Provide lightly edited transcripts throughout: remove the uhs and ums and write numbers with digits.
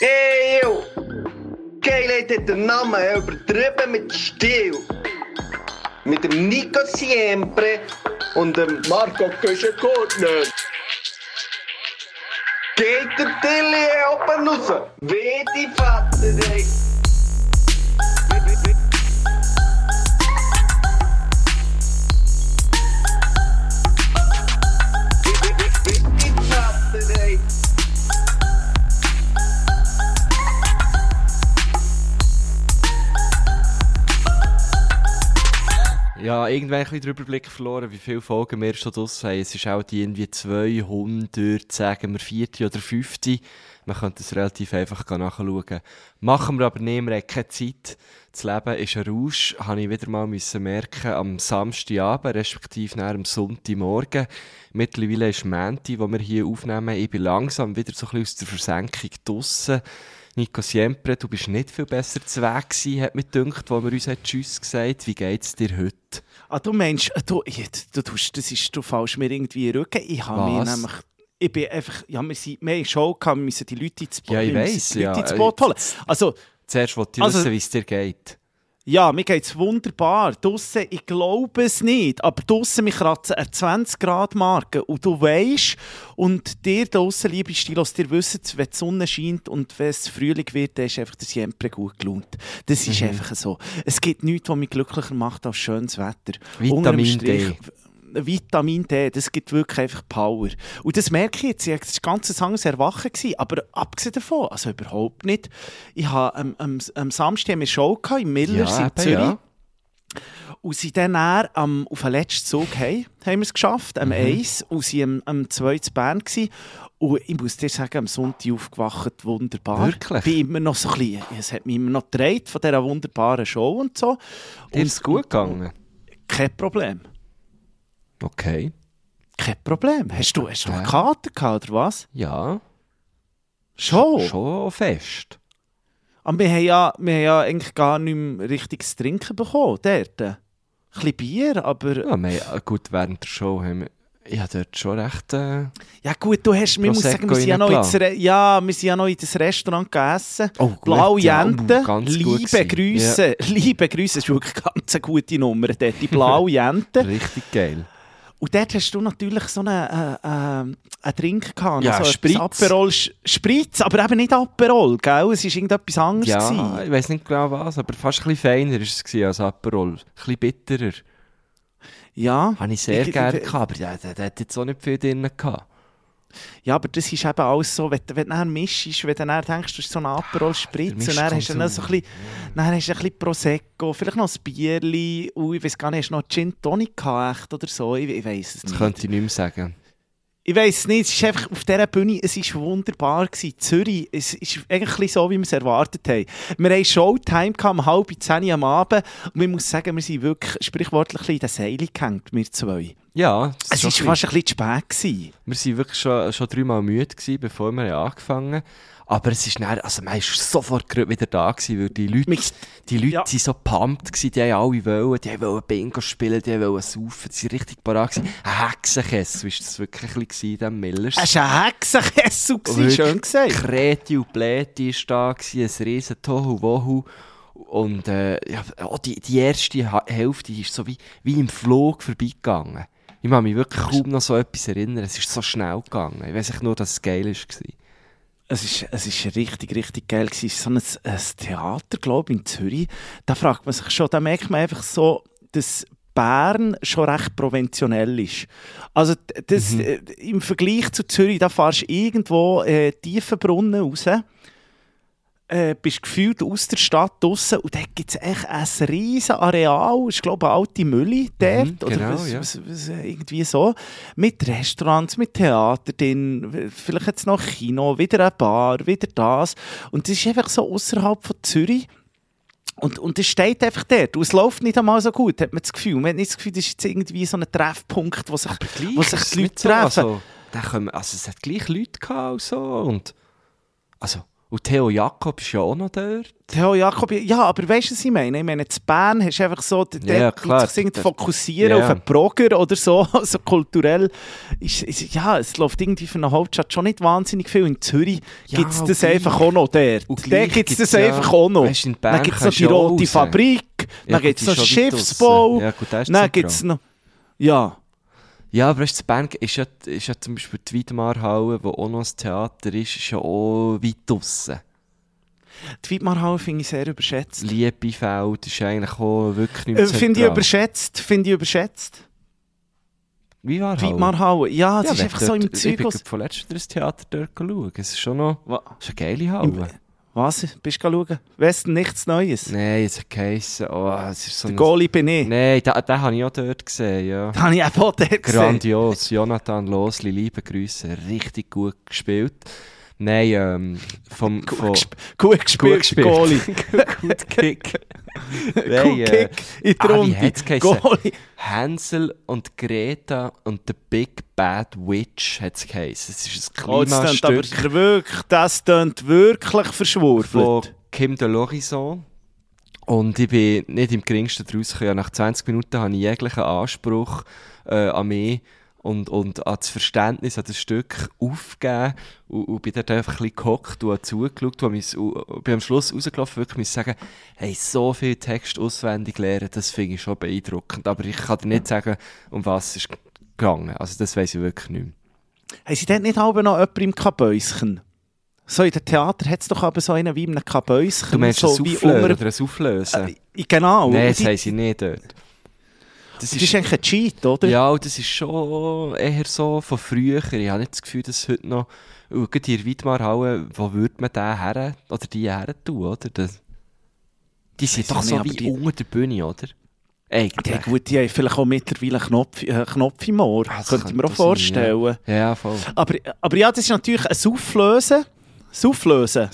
Eeuw! Geilheit hat den Namen übertrieben mit Stil. Mit dem Nico Siempre und dem Marco Köschenkortner. Geht der Tilly oben raus? Wie die Vater, ey. Ja, irgendwann ein bisschen den Überblick verloren, wie viele Folgen wir schon draussen haben. Es ist auch die irgendwie 200, sagen wir 4. oder 5. Man könnte es relativ einfach nachschauen. Machen wir aber nicht, wir haben keine Zeit. Das Leben ist ein Rausch, habe ich wieder mal merken am Samstagabend, respektive nach am Sonntagmorgen. Mittlerweile ist Montag, wo wir hier aufnehmen. Ich bin langsam wieder so ein bisschen aus der Versenkung draussen. Nico Siempre, du bist nicht viel besser zu Weg gewesen, hat mir gedacht, wo wir uns Tschüss gesagt haben. Wie geht's dir heute? Ah, du meinst, du fällst mir irgendwie in den Rücken. Ich habe mir nämlich, ich bin einfach, ja, wir haben eine Show gehabt, wir müssen die Leute ins Boot, ins Boot holen. Also, zuerst wollte ich wissen, wie es dir geht. Ja, mir geht es wunderbar. Draussen, ich glaube es nicht, aber draussen, mich kratzen eine 20-Grad-Marke. Und du weisst, und dir draussen, liebe Stilos, ihr wisst, wenn die Sonne scheint und wenn es Frühling wird, dann ist einfach der Siempre gut gelaunt. Das ist einfach so. Es gibt nichts, was mich glücklicher macht als schönes Wetter. Vitamin D. Vitamin D, das gibt wirklich einfach Power. Und das merke ich jetzt, das ganze Sang Erwachen gewesen, aber abgesehen davon, also überhaupt nicht. Ich habe am Samstag eine Show gehabt, in Millers in Zürich. Ja. Und sie dann auf den letzten Zug haben wir es geschafft, am 1, und sie am 2 zu Bern gewesen. Und ich muss dir sagen, am Sonntag aufgewacht, wunderbar. Wirklich? Bin immer noch so ein bisschen, es hat mich immer noch gedreht von dieser wunderbaren Show und so. Dir ist es gut gegangen? Kein Problem. Okay. Kein Problem. Hast du eine Karte gehabt, oder was? Ja. Schon fest. Aber wir haben ja eigentlich gar nicht mehr richtiges Trinken bekommen, dort. Ein bisschen Bier, aber... Ja, gut, während der Show haben wir... Ich habe dort schon recht... Ja gut, wir sind ja noch in das Restaurant gegessen. Oh, Blaue Jente, liebe Grüße. Ja. Liebe Grüße, das ist wirklich ganz eine gute Nummer, dort, die Blaue Jente. Richtig geil. Und dort hast du natürlich so einen Drink gehabt. Ja, so Spritz. Aperol Spritz, aber eben nicht Aperol, gell? Es war irgendetwas anderes. Ja, gewesen. Ich weiss nicht genau was, aber fast ein bisschen feiner war es als Aperol. Ein bisschen bitterer. Ja. Habe ich sehr gerne gehabt, aber der hat jetzt auch nicht viel drin gehabt. Ja, aber das ist eben alles so, wenn du dann mischst, wenn du dann denkst, du hast so einen Aperol Spritz und dann hast du dann so ein bisschen Prosecco, vielleicht noch ein Bierli, und ich weiss gar nicht, hast du noch Gin Tonic gehabt, echt, oder so? Ich weiss es nicht. Das könnte ich nicht mehr sagen. Ich weiss es nicht, es ist einfach auf dieser Bühne, es war wunderbar gewesen. Zürich, es ist eigentlich so, wie wir es erwartet haben. Wir hatten Showtime um 9:30 am Abend und ich muss sagen, wir sind wirklich sprichwörtlich in den Seilen gehängt, wir zwei. Ja, es war fast ein bisschen zu spät gewesen. Wir waren wirklich schon 3-mal müde gewesen, bevor wir angefangen haben. Aber es ist dann, also man war sofort wieder da gewesen, weil die Leute waren so pumped gewesen, die wollten Bingo spielen, die wollten saufen, die waren richtig parat gewesen. Ein Hexenkessel war das wirklich ein bisschen in diesem Millers. Es war ein Hexenkessel, schön gesagt. Kreti und Pläti war da gewesen, ein riesen Tohu-Wohu. Und die erste Hälfte ist so wie im Flug vorbeigegangen. Ich kann mich wirklich kaum noch so etwas erinnern, es ist so schnell gegangen. Ich weiss nur, dass es geil war. Es war richtig, richtig geil. Es ist so ein Theater, glaube ich, in Zürich. Da fragt man sich schon, da merkt man einfach so, dass Bern schon recht provinziell ist. Also im Vergleich zu Zürich, da fährst du irgendwo tiefen Brunnen raus, bist gefühlt aus der Stadt draussen und dort gibt es echt ein riesen Areal, ich glaube eine alte Mühle dort, genau, oder was, irgendwie so, mit Restaurants, mit Theater drin, vielleicht jetzt noch Kino, wieder eine Bar, wieder das, und das ist einfach so außerhalb von Zürich. Und es steht einfach dort. Und es läuft nicht einmal so gut, hat man das Gefühl. Man hat nicht das Gefühl, das ist jetzt irgendwie so ein Treffpunkt, wo sich die Leute treffen. So. Es hat gleich Leute gehabt und so. Und Theo Jakob ist ja auch noch dort. Theo Jakob, ja, aber weißt du, was ich meine? Ich meine, zu Bern hast du einfach so, der klar, sich fokussieren auf einen Progger oder so, also kulturell. Ja, es läuft irgendwie für eine Hauptstadt schon nicht wahnsinnig viel. In Zürich gibt es das einfach auch noch dort. Da gibt es das einfach auch noch. Weißt, in Bern dann gibt es noch die Rote Fabrik, dann gibt es noch Schiffsbau, ja, gut, dann gibt es noch... Ja. Ja, aber weißt du, in Bern ist ja zum Beispiel die Weidmarhalle, wo auch noch ein Theater ist ja auch weit draussen. Die Weidmarhalle finde ich sehr überschätzt. Liebefeld ist eigentlich auch wirklich nicht mehr Finde ich überschätzt. Wie war die Weidmarhalle? Ja, es ist einfach so im Zeug. Ich bin vorletzt das Theater dort schauen. Es ist schon noch... Es ist eine geile Halle. Was? Bist du schauen? Westen nichts Neues? Nein, es hat geheissen, es ist so der Goalie bin ich. Nein, den habe ich auch dort gesehen, ja. Den habe ich auch dort gesehen. Grandios. Jonathan Losli, liebe Grüße. Richtig gut gespielt. Nein, gut gespielt, Goalie. Gut Kick. Nein, Kick in die Runde. Goalie. Hänsel und Greta und The Big Bad Witch hat es geheißen. Es ist ein Klimastück. Das klingt wirklich verschwurbelt. Von Kim de l'Horizon. Und ich bin nicht im geringsten draus gekommen. Nach 20 Minuten habe ich jeglichen Anspruch an mich und an das Verständnis an das Stück aufgegeben und bin dort einfach ein bisschen gehockt und habe zugeschaut und bin am Schluss rausgelaufen, wirklich muss sagen, hey, so viel Text auswendig lernen, das finde ich schon beeindruckend. Aber ich kann dir nicht sagen, um was es ist gegangen. Also das weiss ich wirklich nicht mehr. Haben Sie dort nicht auch noch jemanden im Kabäuschen? So in dem Theater hat es doch aber so einen wie in einem Kabäuschen. Du meinst so ein Souffleur oder ein Auflösen? Genau. Nein, das haben sie nicht dort. Das ist eigentlich ein Cheat, oder? Ja, das ist schon eher so von früher. Ich habe nicht das Gefühl, dass heute noch... Und in der Weidmarhalle, wo würde man den her oder die her tun, oder? Die sind doch so wie unter der Bühne, oder? Ja, gut, die haben vielleicht auch mittlerweile einen Knopf im Ohr. Das könnte ich mir auch vorstellen. Ja, voll. Aber ja, das ist natürlich ein Soufflösen. Soufflösen.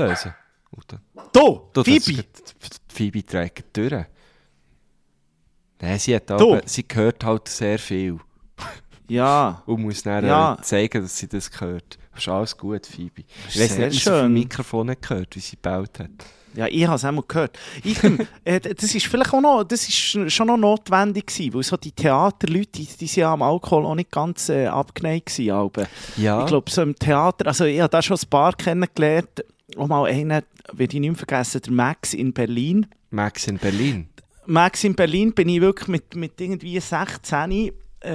Du, Phoebe! Phoebe trägt durch. Nein, sie hört halt sehr viel. Ja. Und muss dann zeigen, dass sie das hört. Das ist alles gut, Phoebe. Ich weiss nicht, ob man vom Mikrofon nicht gehört, wie sie gebaut hat. Ja, ich habe es auch mal gehört. Das ist vielleicht auch noch, das ist schon noch notwendig gewesen, weil so die Theaterleute, die sind ja am Alkohol auch nicht ganz abgeneigt gewesen. Ja. Ich glaube, so im Theater, also ich habe da schon ein paar kennengelernt, auch mal einen, werde ich nicht mehr vergessen, der Max in Berlin. Max in Berlin bin ich wirklich mit irgendwie 16,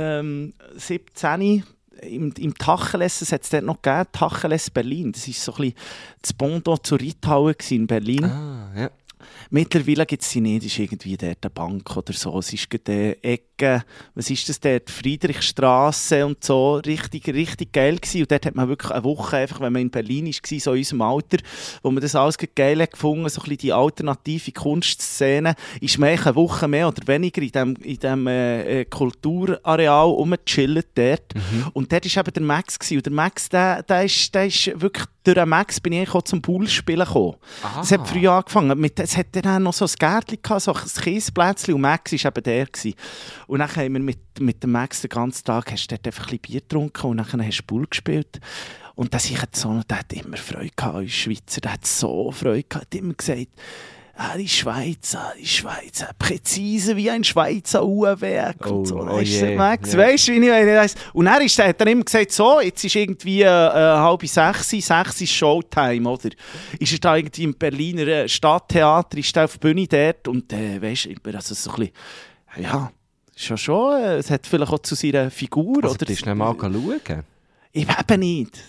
17 im Tacheles, es hat es dort noch gegeben, Tacheles Berlin. Das war so ein bisschen das Pendant zur Reithalle in Berlin. Ah, ja. Mittlerweile gibt es sie nicht, es ist irgendwie dort eine Bank oder so. Es ist eine Ecke, was ist das dort? Friedrichstraße und so. Richtig geil gewesen. Und dort hat man wirklich eine Woche, einfach, wenn man in Berlin war, so in unserem Alter, wo man das alles geil hat gefunden, so ein bisschen die alternative Kunstszene, ist man eine Woche mehr oder weniger in diesem Kulturareal rumgechillt dort. Mhm. Und dort war eben der Max gewesen. Und der Max, der ist wirklich, durch den Max bin ich eigentlich auch zum Poolspielen gekommen. Das hat früh angefangen. Es hat dann noch so ein Gärtchen gehabt, so ein Kiesplätzchen, und Max war eben der gewesen. Und dann haben wir mit dem Max den ganzen Tag hast du dort einfach ein bisschen Bier getrunken und dann hast du Pool gespielt. Und der hat immer Freude gehabt, als Schweizer, der hat so Freude gehabt, hat immer gesagt, die Schweizer, präzise wie ein Schweizer Uhrwerk und so. Max, weißt du, wie ich meine? Und dann hat er immer gesagt, so, jetzt ist irgendwie 5:30, ist Showtime, oder? Ist er da irgendwie im Berliner Stadttheater, ist er auf der Bühne dort und weißt du, also so ein bisschen, ja, schon, es hat vielleicht auch zu seiner Figur, also, oder? Du bist nicht mal schauen? Ich eben nicht.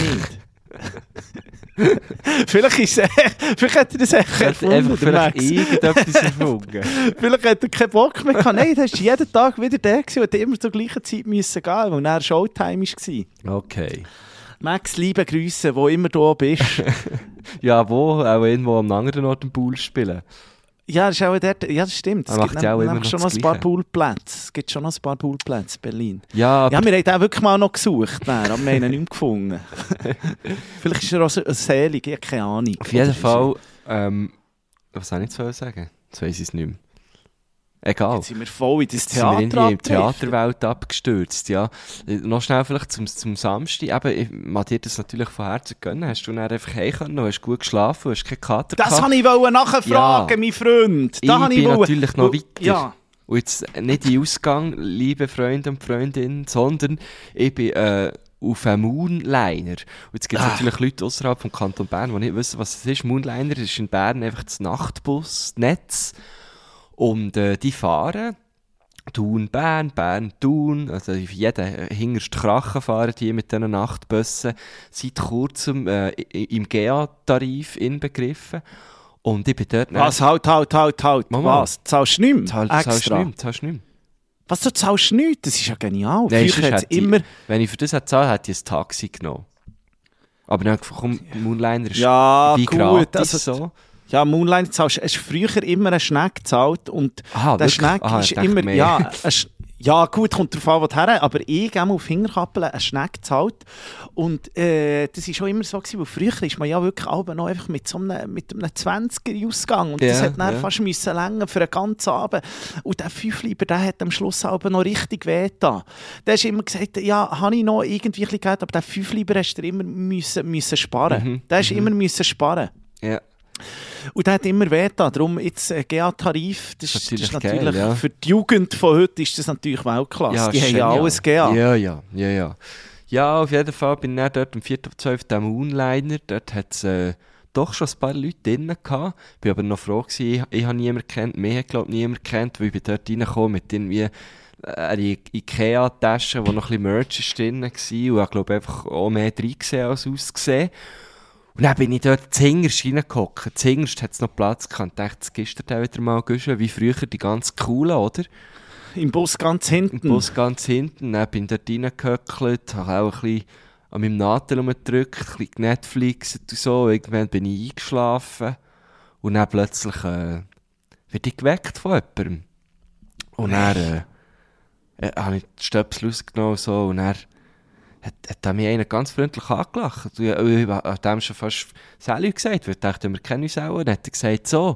Vielleicht hat er das echt erfunden. Vielleicht irgendetwas erfunden. Vielleicht hat er keinen Bock mehr gehabt. Nein, das war jeden Tag wieder der und hat immer zur gleichen Zeit müssen gehen, weil er Showtime war. Okay. Max, liebe Grüße, wo immer du bist. Ja, wo? Auch irgendwo am anderen Ort im Pool spielen. Ja, das ist auch dort. Ja, das stimmt. Es gibt ja schon noch ein paar Poolplätze. Es gibt schon noch ein paar Poolplätze in Berlin. Ja, wir haben den wirklich mal noch gesucht, aber wir haben ihn nicht mehr gefunden. Vielleicht ist er auch so selig, ich habe keine Ahnung. Auf jeden Fall, was soll ich jetzt sagen? Jetzt weiss ich es nicht mehr. Egal. Jetzt sind wir voll in das Jetzt sind wir Theater irgendwie in die Theaterwelt abgestürzt, ja. Noch schnell vielleicht zum Samstag. Eben, ich mag dir das natürlich von Herzen gönnen. Hast du dann einfach heim können, hast gut geschlafen, hast keinen Kater Das gehabt. wollte ich nachfragen, Ja. mein Freund. Da Ich bin natürlich noch weiter. Ja. Und jetzt nicht in Ausgang, liebe Freunde und Freundinnen, sondern ich bin auf einem Moonliner. Und jetzt gibt es natürlich Leute außerhalb vom Kanton Bern, die nicht wissen, was es ist. Moonliner ist in Bern einfach das Nachtbusnetz. Und die fahren Thun, Bern, Bern, Thun. Also jeden hinterste Krachen fahren die mit diesen Nachtbussen. Seit kurzem im GEA-Tarif inbegriffen. Und ich bin dort... Was? Halt. Mama. Was? Zahlst du nicht mehr? Zahlst du nicht mehr. Was, du zahlst nicht? Das ist ja genial. Nein, Früher hat's wenn ich für das hätte zahlt, hätte ich ein Taxi genommen. Aber dann komm, Moonliner ist Ja, wie gut, gratis also- so. Ja, Moonlight zahlst. Es ist früher immer ein Schneck gezahlt und Aha, der wirklich? Schneck Aha, ist ich dachte immer... mehr. Ja, ja, gut, kommt drauf an, wo du her, aber ich gehe auf Hinterkappeln einen Schneck gezahlt und das war schon immer so gewesen, weil früher ist man ja wirklich auch noch einfach mit einem 20er ausgegangen und das Ja, hat dann ja. fast müssen länger für einen ganzen Abend und der Fünfliber, der hat am Schluss aber noch richtig wehgetan. Der hat immer gesagt, ja, habe ich noch irgendwie ein bisschen Geld, aber der Fünfliber hast du immer müssen sparen. Der hast immer müssen sparen. Ja. Und der hat immer wehgetan. Darum jetzt GA-Tarif, das ist Natürlich natürlich geil, ja. für die Jugend von heute ist das natürlich Weltklasse. Die haben ja genial. alles GA. Ja. Ja, auf jeden Fall bin ich dann dort am 4.12. am Moonliner. Dort hat es doch schon ein paar Leute drin gehabt. Ich war aber noch froh gewesen, ich habe niemanden gekannt, mich hat glaube ich niemand gekannt, weil ich bin dort reingekommen mit irgendwie eine Ikea-Tasche, wo noch ein bisschen Merch ist drin war und ich glaube einfach auch mehr drin gesehen als ausgesehen. Und dann bin ich dort zuhinterst reingehockt. Zuhinterst hat es noch Platz gehabt. Ich dachte, jetzt gibst du dir wieder mal Guschen, wie früher die ganz coolen, oder? Im Bus ganz hinten. Im Bus ganz hinten. Dann bin ich dort reingehöckelt, habe auch ein bisschen an meinem Nadel rumgedrückt, ein bisschen Netflix und so. Irgendwann bin ich eingeschlafen. Und dann plötzlich werde ich geweckt von jemandem. Und dann habe ich die Stöpsel rausgenommen und so. Und dann hat mich einer ganz freundlich angelacht. Ich habe dem schon fast Salut gesagt, weil ich dachte, wir kennen uns auch. Und dann hat er gesagt, so,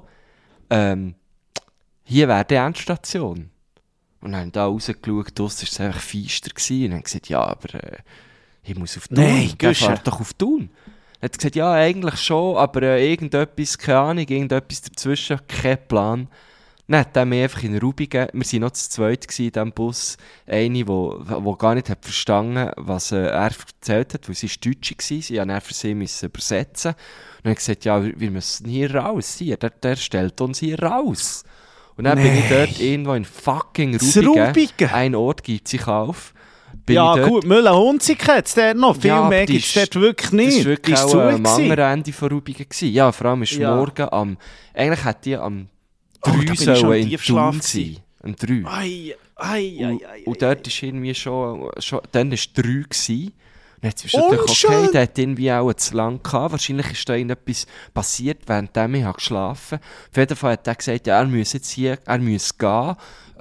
hier wäre die Endstation. Und dann haben da rausgeschaut, draussen war es einfach feister gewesen. Und dann gesagt, ja, aber ich muss auf Thun. Nein, Der fährt doch auf Thun. Er hat gesagt, ja, eigentlich schon, aber irgendetwas, keine Ahnung, irgendetwas dazwischen, kein Plan. Dann hat er mich einfach in Rubigen, wir waren noch zu zweit in diesem Bus, eine, die gar nicht hat verstanden, was er erzählt hat, weil sie Deutsche war, sie mussten dann für sie übersetzen. Und dann hat er gesagt, ja, wir müssen hier raus, hier, der stellt uns hier raus. Und dann bin ich dort irgendwo in fucking Rubigen. Ein Ort gibt sich auf. Ja gut, Müller-Hunzig hat es dort noch, viel Ja, mehr aber gibt es dort wirklich nicht. Das war wirklich Die ist auch zu am gewesen. anderen Ende von Rubigen gewesen. Ja, vor allem ist Ja. morgen eigentlich hätte die am da 3 bin ich schon sollen im in Tiefschlaf Thun sein. Am 3. Und dort ist irgendwie schon dann war 3 gewesen. Und jetzt bist du natürlich, okay, Unschön. der hat irgendwie auch zu lang gehabt. Wahrscheinlich ist da irgendetwas passiert, während ich geschlafen habe. Auf jeden Fall hat er gesagt, ja, er müsse jetzt hier, er müsse gehen.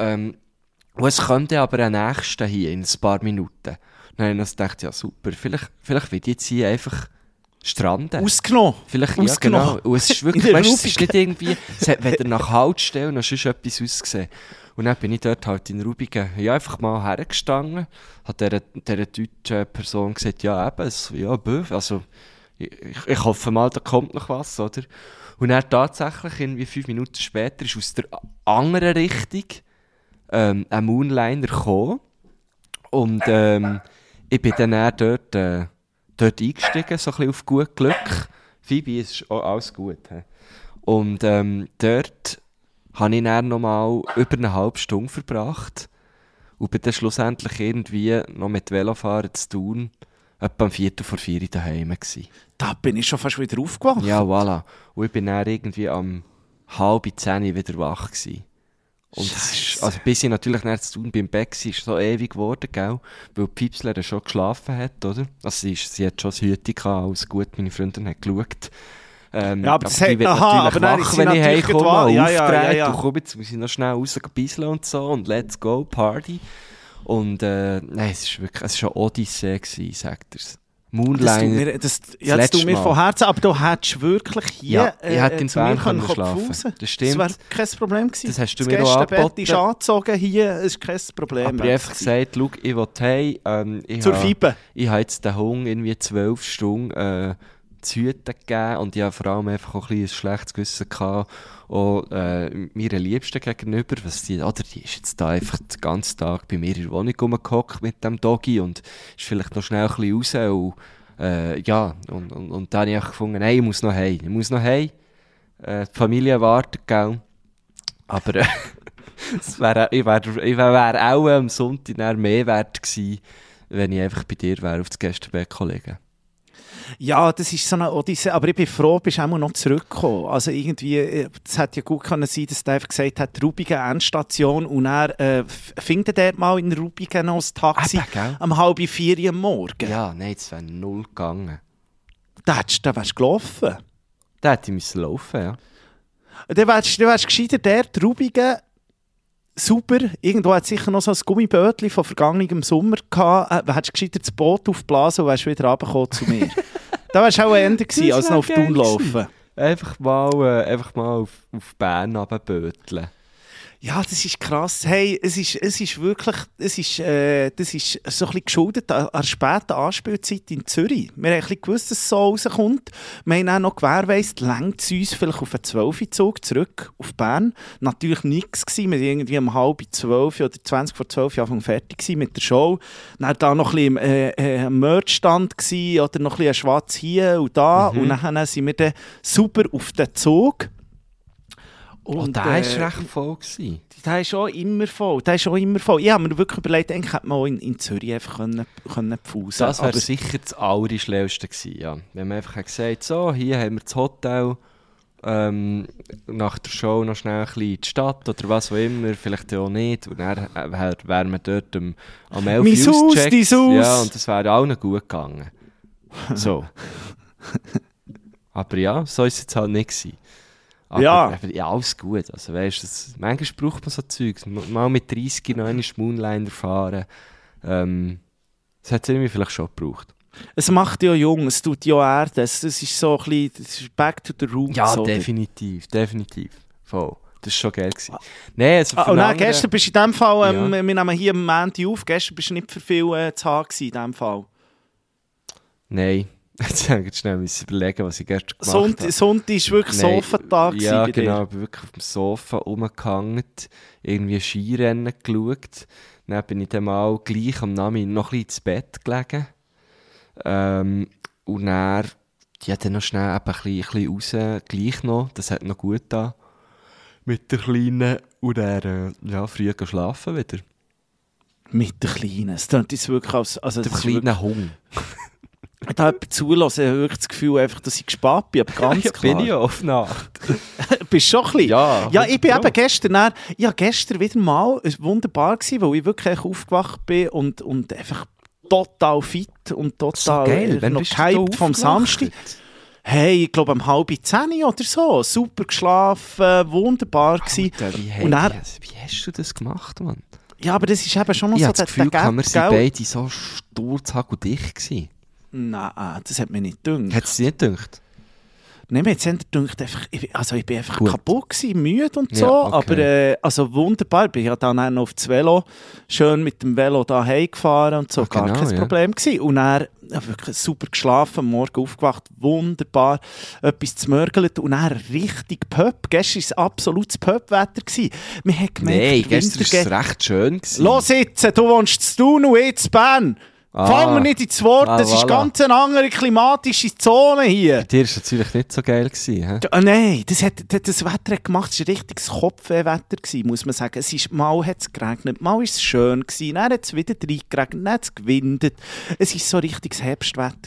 Und es könnte aber ein nächster hier in ein paar Minuten. Dann habe ich noch gedacht, ja super, vielleicht will ich jetzt hier einfach stranden. Ausgenommen. Vielleicht, ja Ausgenommen. genau. Und es ist wirklich, In der weißt, es ist Rubigen. nicht irgendwie, es hat weder nach Haltestelle noch sonst etwas ausgesehen. Und dann bin ich dort halt in Rubigen, ja, einfach mal hergestanden, hat dieser deutschen Person gesagt, ja eben, also, ich hoffe mal, da kommt noch was, oder? Und dann tatsächlich, irgendwie 5 Minuten später, ist aus der anderen Richtung ein Moonliner gekommen. Und ich bin dann dort eingestiegen, so ein bisschen auf gut Glück. Phoebe, es ist auch alles gut. He? Und dort habe ich dann noch mal über eine halbe Stunde verbracht und bin dann schlussendlich irgendwie noch mit Velofahren zu tun, etwa um 3:45 daheim gewesen. Da bin ich schon fast wieder aufgewacht. Ja, voilà. Und ich bin dann irgendwie am 9:30 wieder wach gewesen. Und es ist, also bis ich natürlich dann zu tun beim Bett war, ist so ewig geworden, gell? Weil die Piepsler schon geschlafen hat, oder? Also sie hat schon das Hütchen gehabt, alles gut, meine Freundin hat geschaut. Ja, aber das die hat- wird aha, natürlich aber dann wach, ist sie wenn ich natürlich heimkomme, gerade wahr. aufgedreht Ja. und komm, jetzt muss ich noch schnell raus bisseln und so und let's go, Party. Und nein, es war wirklich, es war schon Odyssee gewesen, sagt er's. Moonliner. Das tut mir von Herzen, aber du hättest wirklich hier ich hätte in Bern können schlafen. Das stimmt. Das wäre kein Problem gewesen. Das hast du mir auch angeboten. ist angezogen hier, ist kein Problem. Aber ich habe einfach gesagt, schau, ich will heim. Zur Fibe. Ich habe jetzt den Hunger irgendwie 12 Stunden zu hüten gegeben und ich habe vor allem einfach auch ein schlechtes Gewissen gehabt, auch meiner Liebsten gegenüber, die ist jetzt da einfach den ganzen Tag bei mir in der Wohnung rumgehockt mit dem Doggy und ist vielleicht noch schnell ein bisschen raus und dann habe ich gefunden, nein, ich muss noch heim. Die Familie wartet, gell? Aber ich wäre auch am Sonntag mehr wert gewesen, wenn ich einfach bei dir wäre auf das Gästebett liegen. Ja, das ist so eine Odyssee, aber ich bin froh, bist du auch noch zurückgekommen. Also irgendwie, es hätte ja gut können sein, dass er einfach gesagt hat, Rubigen Endstation und er findet er mal in Rubigen noch das Taxi um 3:30 am Morgen. Ja, nein, das wäre 0 gegangen. Da wärst du gelaufen. Da hätte ich laufen, ja. Dann wärst gescheiter der Rubigen super. Irgendwo hat sicher noch so ein Gummibötchen von vergangenem Sommer gehabt. Hättest du gescheiter das Boot aufgeblasen und wärst wieder runtergekommen zu mir. Da wärst du auch ein Ende gewesen, als noch auf Thun laufen. Einfach mal auf Bern runterböteln. Ja, das ist krass. Hey, es ist wirklich, das ist so ein bisschen geschuldet an der späten Anspielzeit in Zürich. Wir haben ein bisschen gewusst, dass es so rauskommt. Wir haben auch noch gewährleistet, längt es uns vielleicht auf einen 12-Zug zurück auf Bern. Natürlich nichts gewesen. Wir waren irgendwie um 11:30 oder 20 vor 12 Anfang fertig mit der Show. Dann da noch ein bisschen ein Merch-Stand gewesen, oder noch ein bisschen ein Schwarz hier und da. Und dann sind wir dann super auf den Zug. Und der war recht voll. Der ist auch immer voll. Ich habe mir wirklich überlegt, eigentlich hätte man auch in Zürich einfach können pfusen. Das wäre sicher das Allerschleuste gewesen, ja. Wenn man einfach gesagt so, hier haben wir das Hotel, nach der Show noch schnell ein bisschen in die Stadt oder was auch immer, vielleicht auch nicht. Und dann wären wir dort am 11 Uhr ausgecheckt. Ja, und das wäre allen gut gegangen. So. Aber ja, so war es jetzt halt nicht gewesen. Aber, ja, alles gut. Also, weißt, manchmal braucht man so Zeugs. Mal mit 30 noch einmal Moonliner fahren. Das hat es irgendwie vielleicht schon gebraucht. Es macht ja jung, es tut ja Erde. Das ist so ein bisschen das ist back to the roots. Ja, oder? Definitiv. Voll. Das war schon geil gewesen. Nee, also nein, gestern bist du in dem Fall, wir nehmen hier am Montag auf, gestern bist du nicht für viel zu haben in dem Fall. Nein. Jetzt muss ich schnell überlegen, was ich gestern gemacht habe. Sonntag war wirklich Sofentag. Ja, genau. Ich bin wirklich auf dem Sofa rumgehangen, irgendwie Skirennen geschaut. Dann bin ich dann mal gleich am Nachmittag noch ein bisschen ins Bett gelegen. Und dann, dann noch schnell ein bisschen raus, gleich noch. Das hat noch gut getan. Mit der Kleinen. Und dann früh schlafen wieder. Mit der Kleinen? Das klingt jetzt wirklich als... Also der kleine Hunger. Da jemand zulassen, habe ich wirklich das Gefühl, einfach, dass ich gespart bin, aber ganz klar. Bin ich auf Nacht. Bist schon ein bisschen? Ja, ich bin eben gestern wieder mal wunderbar gewesen, weil ich wirklich aufgewacht bin und einfach total fit und total so geil. Noch gehypt vom Samstag. Hey, ich glaube um 9:30 oder so. Super geschlafen, wunderbar gewesen. Alter, wie hast du das gemacht, Mann? Ja, aber das ist eben schon noch so das Gefühl, wir sind beide so sturzhageldicht gewesen. Nein, das hat mir nicht gedacht. Hat es dir nicht gedacht? Nein, mir hat es gedacht, ich bin einfach kaputt gewesen, müde und so, ja, okay. Aber wunderbar. Ich bin ja dann auch noch auf das Velo, schön mit dem Velo da heimgefahren und so, gar kein Problem gewesen. Und dann wirklich super geschlafen, am Morgen aufgewacht, wunderbar, etwas zmörgelt und dann richtig Pöpp. Gestern war es absolutes Pöpp-Wetter. Man hat gemerkt, nein, gestern war es recht schön. Los jetzt, du wohnst zu Thun und ich zu Bern. Fangen wir nicht ins Wort, das ist ganz eine andere klimatische Zone hier. Bei dir war es natürlich nicht so geil. Nein, das Wetter hat gemacht, es war ein richtiges Kopfwehwetter, muss man sagen. Mal hat es geregnet, mal war es schön, dann hat es wieder reingeregnet, dann hat es gewindet. Es war so ein richtiges Herbstwetter.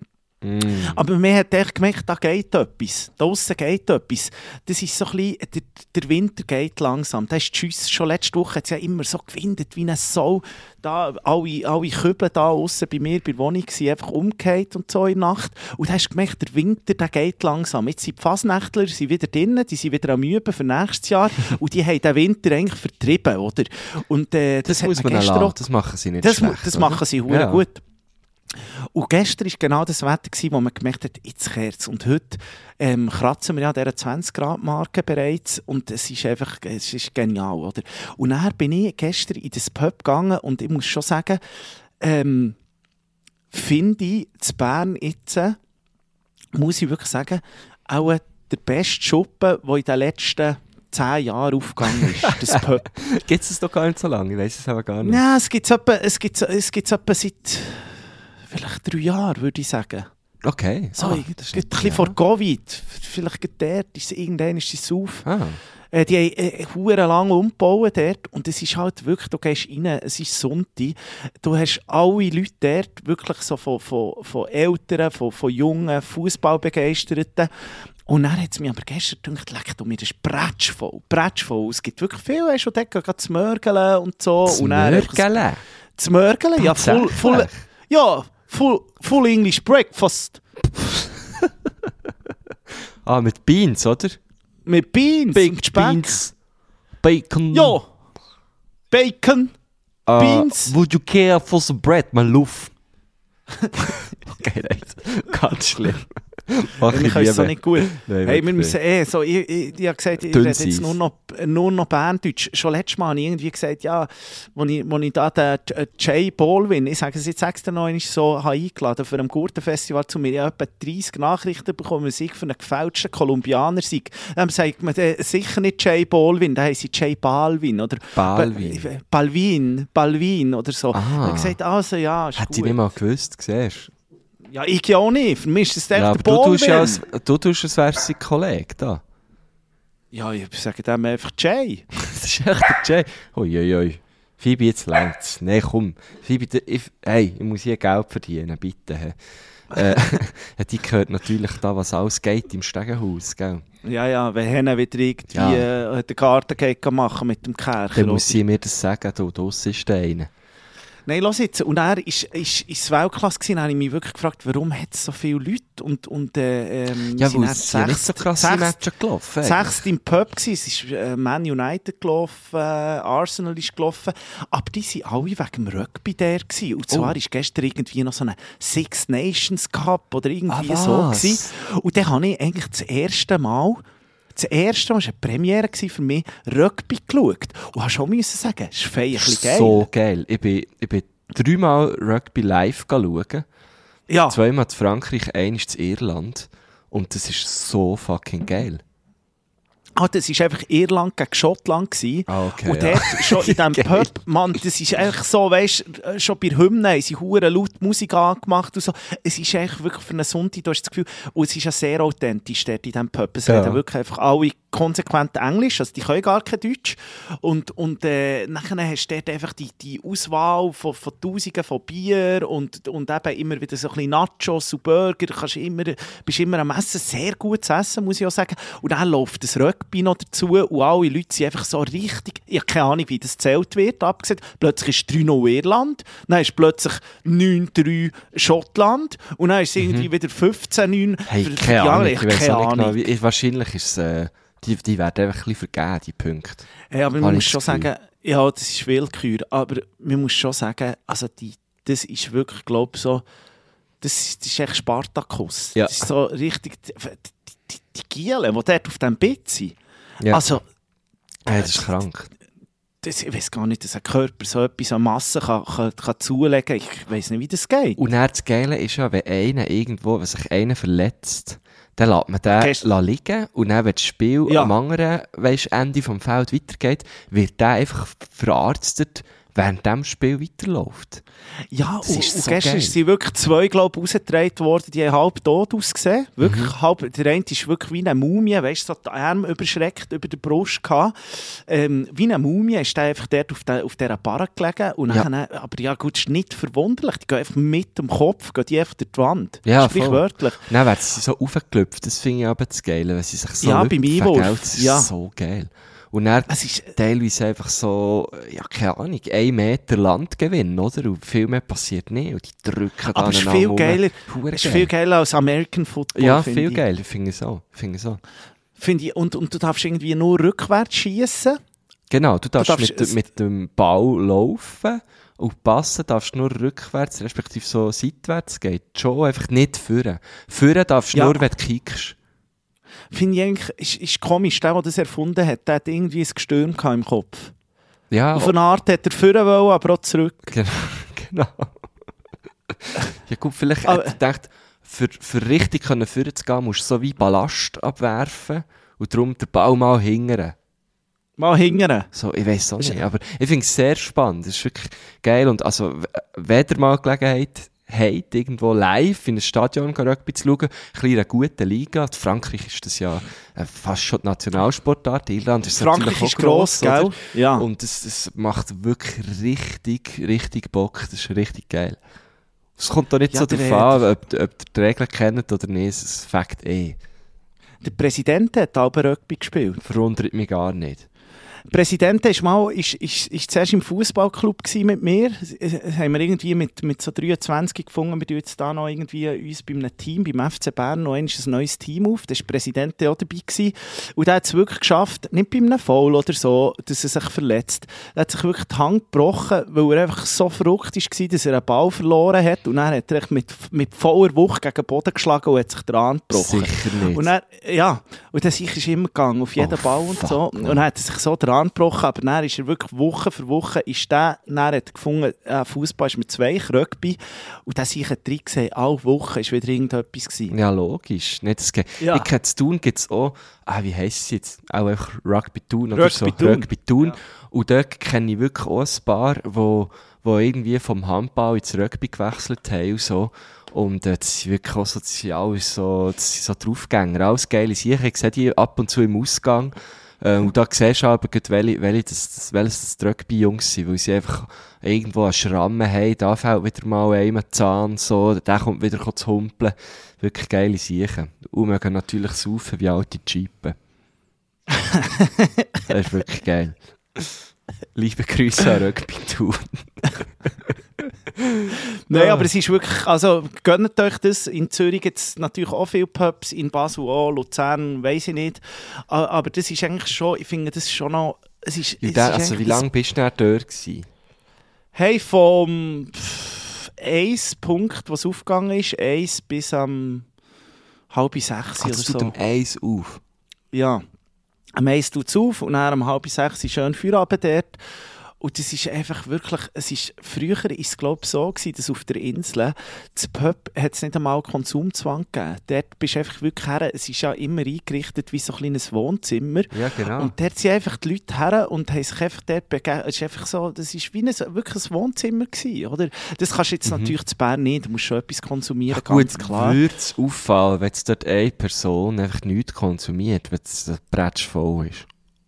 Aber man hat echt gemerkt, da geht etwas. Da draussen geht etwas. Das ist so ein bisschen, der Winter geht langsam. Da ist Tschüss. Schon letzte Woche hat es ja immer so gewindet wie ein Sau. Da, alle Kübel da aussen bei mir bei der Wohnung sind einfach umgekehrt und so in der Nacht. Und da hast du gemerkt, der Winter der geht langsam. Jetzt sind die Fasnächtler sind wieder drinnen, die sind wieder am Üben für nächstes Jahr. Und die haben den Winter eigentlich vertrieben, oder? Und, das muss man lassen. Das machen sie nicht schlecht. Das machen sie gut. Und gestern war genau das Wetter, wo man gemerkt hat, jetzt kehrt es. Und heute kratzen wir ja an dieser 20-Grad-Marke bereits und es ist genial, oder? Und dann bin ich gestern in das Pub gegangen und ich muss schon sagen, finde ich in Bern jetzt, muss ich wirklich sagen, auch der beste Schuppen, der in den letzten 10 Jahren aufgegangen ist, das Pub. Gibt es doch gar nicht so lange? Ich weiss es aber gar nicht. Nein, es gibt es etwa seit vielleicht 3 Jahren, würde ich sagen. Okay. So, ein bisschen vor Covid. Vielleicht dort, irgendwann ist es auf. Die haben verdammt lange umgebaut dort und es ist halt wirklich, du gehst rein, es ist Sonntag, du hast alle Leute dort, wirklich so von Eltern, von jungen Fußballbegeisterten. Und dann hat es mich aber gestern gedacht, leck du mir, das ist bretschvoll. Es gibt wirklich viel, weißt du, dort gehen zu mörgeln und so. Mörgeln? Zu mörgeln, ja, full English Breakfast. Mit Beans, oder? Mit Beans, Baked Speck. Beans, Bacon. Ja, Bacon, Beans. Would you care for some bread, my love? Okay, nein, ganz schlimm. Ich kann es so nicht gut. Nein, hey, wir müssen so, ich habe gesagt, ich rede jetzt nur noch Berndeutsch. Schon letztes Mal habe ich irgendwie gesagt, ja, als ich da den Jay Baldwin, ich sage es jetzt extra noch einmal so, habe eingeladen für ein Gurtenfestival zu mir. Ich habe etwa 30 Nachrichten bekommen, dass ich für einen gefälschten Kolumbianer sei. Dann sagt man sicher nicht Jay Baldwin, dann heisst sie Jay Balvin oder Balvin oder so. Ich habe gesagt, also ja, ist Hätte gut. ich nicht mal gewusst, siehst du? Ja, ich ja auch nicht. Für mich ist das Ja, der aber Baldwin. du tust es, wärst sein Kollege da. Ja, ich sage dem einfach Jay. Das ist echt der Jay. Uiuiui. Phoebe, jetzt längt's. Nein, komm. Phoebe, ich muss hier Geld verdienen, bitte. Die gehört natürlich da, was alles geht im Stegenhaus, gell? Ja, wenn Henne wieder irgendwie den Garten geht machen mit dem Kercher. Dann muss sie mir das sagen, du draussen ist der eine. Nein, lass jetzt. Und er ist Weltklasse gewesen. Dann habe ich mich wirklich gefragt, warum hat es so viele Leute ja, weil es sind nicht so krasse Matches gelaufen. 6 im Pub gewesen. Es ist Man United gelaufen, Arsenal ist gelaufen. Aber die waren alle wegen dem Rugby der gewesen. Und zwar ist gestern irgendwie noch so ein Six Nations Cup oder irgendwie so gewesen. Und dann habe ich eigentlich das erste Mal, es war eine Premiere für mich, Rugby geschaut. Und hast schon sagen, es ist feierlich geil. So geil. Ich bin 3-mal Rugby live schauen. Ja. 2-mal in Frankreich, 1 in Irland. Und das ist so fucking geil. Das war einfach Irland gegen Schottland. Okay, und dort schon in diesem Pub, Mann, das ist eigentlich so, weißt du, schon bei Hymnen haben sie verdammt laut Musik angemacht und so. Es ist eigentlich wirklich für einen Sonntag, du hast das Gefühl, und es ist ja sehr authentisch dort in diesem Pub. Es reden wirklich einfach alle konsequent Englisch, also die können gar kein Deutsch. Und nachher hast du dort einfach die Auswahl von Tausenden von Bier und eben immer wieder so ein bisschen Nachos und Burger. Bist immer am Essen, sehr gut zu essen, muss ich auch sagen. Und dann läuft das Rugby noch dazu und alle Leute sind einfach so richtig, ich habe keine Ahnung, wie das gezählt wird, abgesehen. Plötzlich ist 3-0 Irland, dann ist plötzlich 9-3 Schottland und dann ist es irgendwie wieder 15-9. Hey, keine Ahnung, ich weiß auch nicht genau, wahrscheinlich ist es... Die werden einfach ein bisschen vergeben, die Punkte. Ja, aber man muss schon sagen, ja, das ist Willkür, aber man muss schon sagen, also das ist wirklich, glaube ich, so, das ist echt Spartakus. Ja. Das ist so richtig, die Gielen, die dort auf dem Bett sind. Ja. Also, das ist krank. Ich weiß gar nicht, dass ein Körper so etwas an Masse kann zulegen kann. Ich weiß nicht, wie das geht. Und dann das Geile ist ja, wenn sich einer verletzt, dann lässt man den liegen und dann, wenn das Spiel am anderen Ende vom Feld weitergeht, wird der einfach verarztet, während dem Spiel weiterläuft. Ja, und gestern sind wirklich 2, glaube ich, rausgetragen worden, die haben halb tot ausgesehen. Wirklich halb, der eine ist wirklich wie eine Mumie, weißt du, so die Arme überschreckt über der Brust gehabt. Wie eine Mumie ist der einfach dort auf dieser Barre gelegen. Und dann, aber ja gut, ist nicht verwunderlich, die gehen einfach mit dem Kopf, gehen die einfach durch die Wand. Ja, sprichwörtlich. Dann werden sie so aufgeklüpft, das finde ich aber das Geile, wenn sie sich so beim Einwurf. Das ist so geil. Und dann teilweise einfach so, ja, keine Ahnung, 1 Meter Land gewinnen, oder? Und viel mehr passiert nicht. Und die drücken aber es ist viel geiler. Es ist viel geiler als American Football. Ja, viel geiler, finde ich so. Und du darfst irgendwie nur rückwärts schiessen. Genau, du darfst mit dem Ball laufen Und passen darfst du nur rückwärts, respektive so seitwärts geht schon, einfach nicht führen. Führen darfst du nur, wenn du kickst. Finde ich eigentlich, ist komisch, der das erfunden hat, der hat irgendwie ein Gestürm im Kopf. Ja, auf eine Art hat er führen wollen, aber auch zurück. Genau. Ja gut, vielleicht hat er gedacht, für richtig führen zu gehen, musst du so wie Ballast abwerfen und darum den Ball mal hingern. Mal hingern? So, ich weiss auch nicht, aber ich finde es sehr spannend. Es ist wirklich geil und also, wenn ihr mal Gelegenheit habt, irgendwo live in einem Stadion Rugby zu schauen, ein in einer guten Liga. In Frankreich ist das ja fast schon die Nationalsportart. Irland ist Frankreich ist gross, gell? Ja. Und es macht wirklich richtig Bock. Das ist richtig geil. Es kommt doch nicht so darauf an, ob ihr die Regeln kennt oder nicht. Es fängt eh. Der Präsident hat aber Rugby gespielt. Verwundert mich gar nicht. Der Präsident ist zuerst im Fußballclub mit mir. Haben wir irgendwie mit so 23 gefunden, wir jetzt da noch irgendwie uns bei einem Team, beim FC Bern, noch ein neues Team auf. Da war der Präsident auch dabei gewesen. Und der hat es wirklich geschafft, nicht bei einem Foul oder so, dass er sich verletzt. Er hat sich wirklich die Hand gebrochen, weil er einfach so verrückt war, dass er einen Ball verloren hat. Und dann hat er mit voller Wucht gegen den Boden geschlagen und hat sich dran gebrochen. Sicher nicht. Und dann, ja, und dann ist immer gegangen, auf jeden Ball und so. Und dann hat er sich so angebrochen, aber dann ist er wirklich Woche für Woche dann hat er gefunden, Fußball ist mit 2, Rugby, und dann sich hat drin gesehen, alle Wochen ist wieder irgendetwas gewesen. Ja, logisch. Nicht, ja. Ich kenne Thun gibt es auch, wie heisst es jetzt? Auch einfach Rugby Thun oder so. Rugby Thun. Ja. Und dort kenne ich wirklich auch ein paar, die irgendwie vom Handball ins Rugby gewechselt haben und so. Und das sind wirklich auch so, das sind alles so Draufgänger, alles geile Sachen. Ich sehe die ab und zu im Ausgang. Und da siehst du aber, welches das Rugby-Jungs sind, weil sie einfach irgendwo einen Schrammen haben, da fällt wieder mal einem Zahn, so, der kommt wieder zu humpeln. Wirklich geile Sachen. Und wir gehen natürlich saufen wie alte Jeepen. Das ist wirklich geil. Liebe Grüße an Rugby Thun. Nein, aber es ist wirklich, also gönnt euch das. In Zürich gibt es natürlich auch viele Pubs, in Basel auch, Luzern, weiss ich nicht. Aber das ist eigentlich schon, ich finde das schon noch... Also wie lange bist du denn dort gewesen? Hey, vom 1 Punkt, was aufgegangen ist, 1 bis am 5:30 oder so. Um 1 auf? Ja. Am 1 tut es auf und dann um 5:30 ist schön Feierabend dort. Und das ist einfach wirklich, früher war es glaube ich so gewesen, dass auf der Insel, das Pub hat es nicht einmal Konsumzwang gegeben. Dort bist du einfach wirklich her, es ist ja immer eingerichtet wie so ein kleines Wohnzimmer. Ja, genau. Und dort sind einfach die Leute her und haben sich einfach dort begeben. Es ist einfach so, das ist wie wirklich ein Wohnzimmer gewesen, oder? Das kannst du jetzt natürlich zu Bern nicht, du musst schon etwas konsumieren, ganz klar. Würde es auffallen, wenn jetzt dort eine Person einfach nichts konsumiert, wenn es Bretsch voll ist?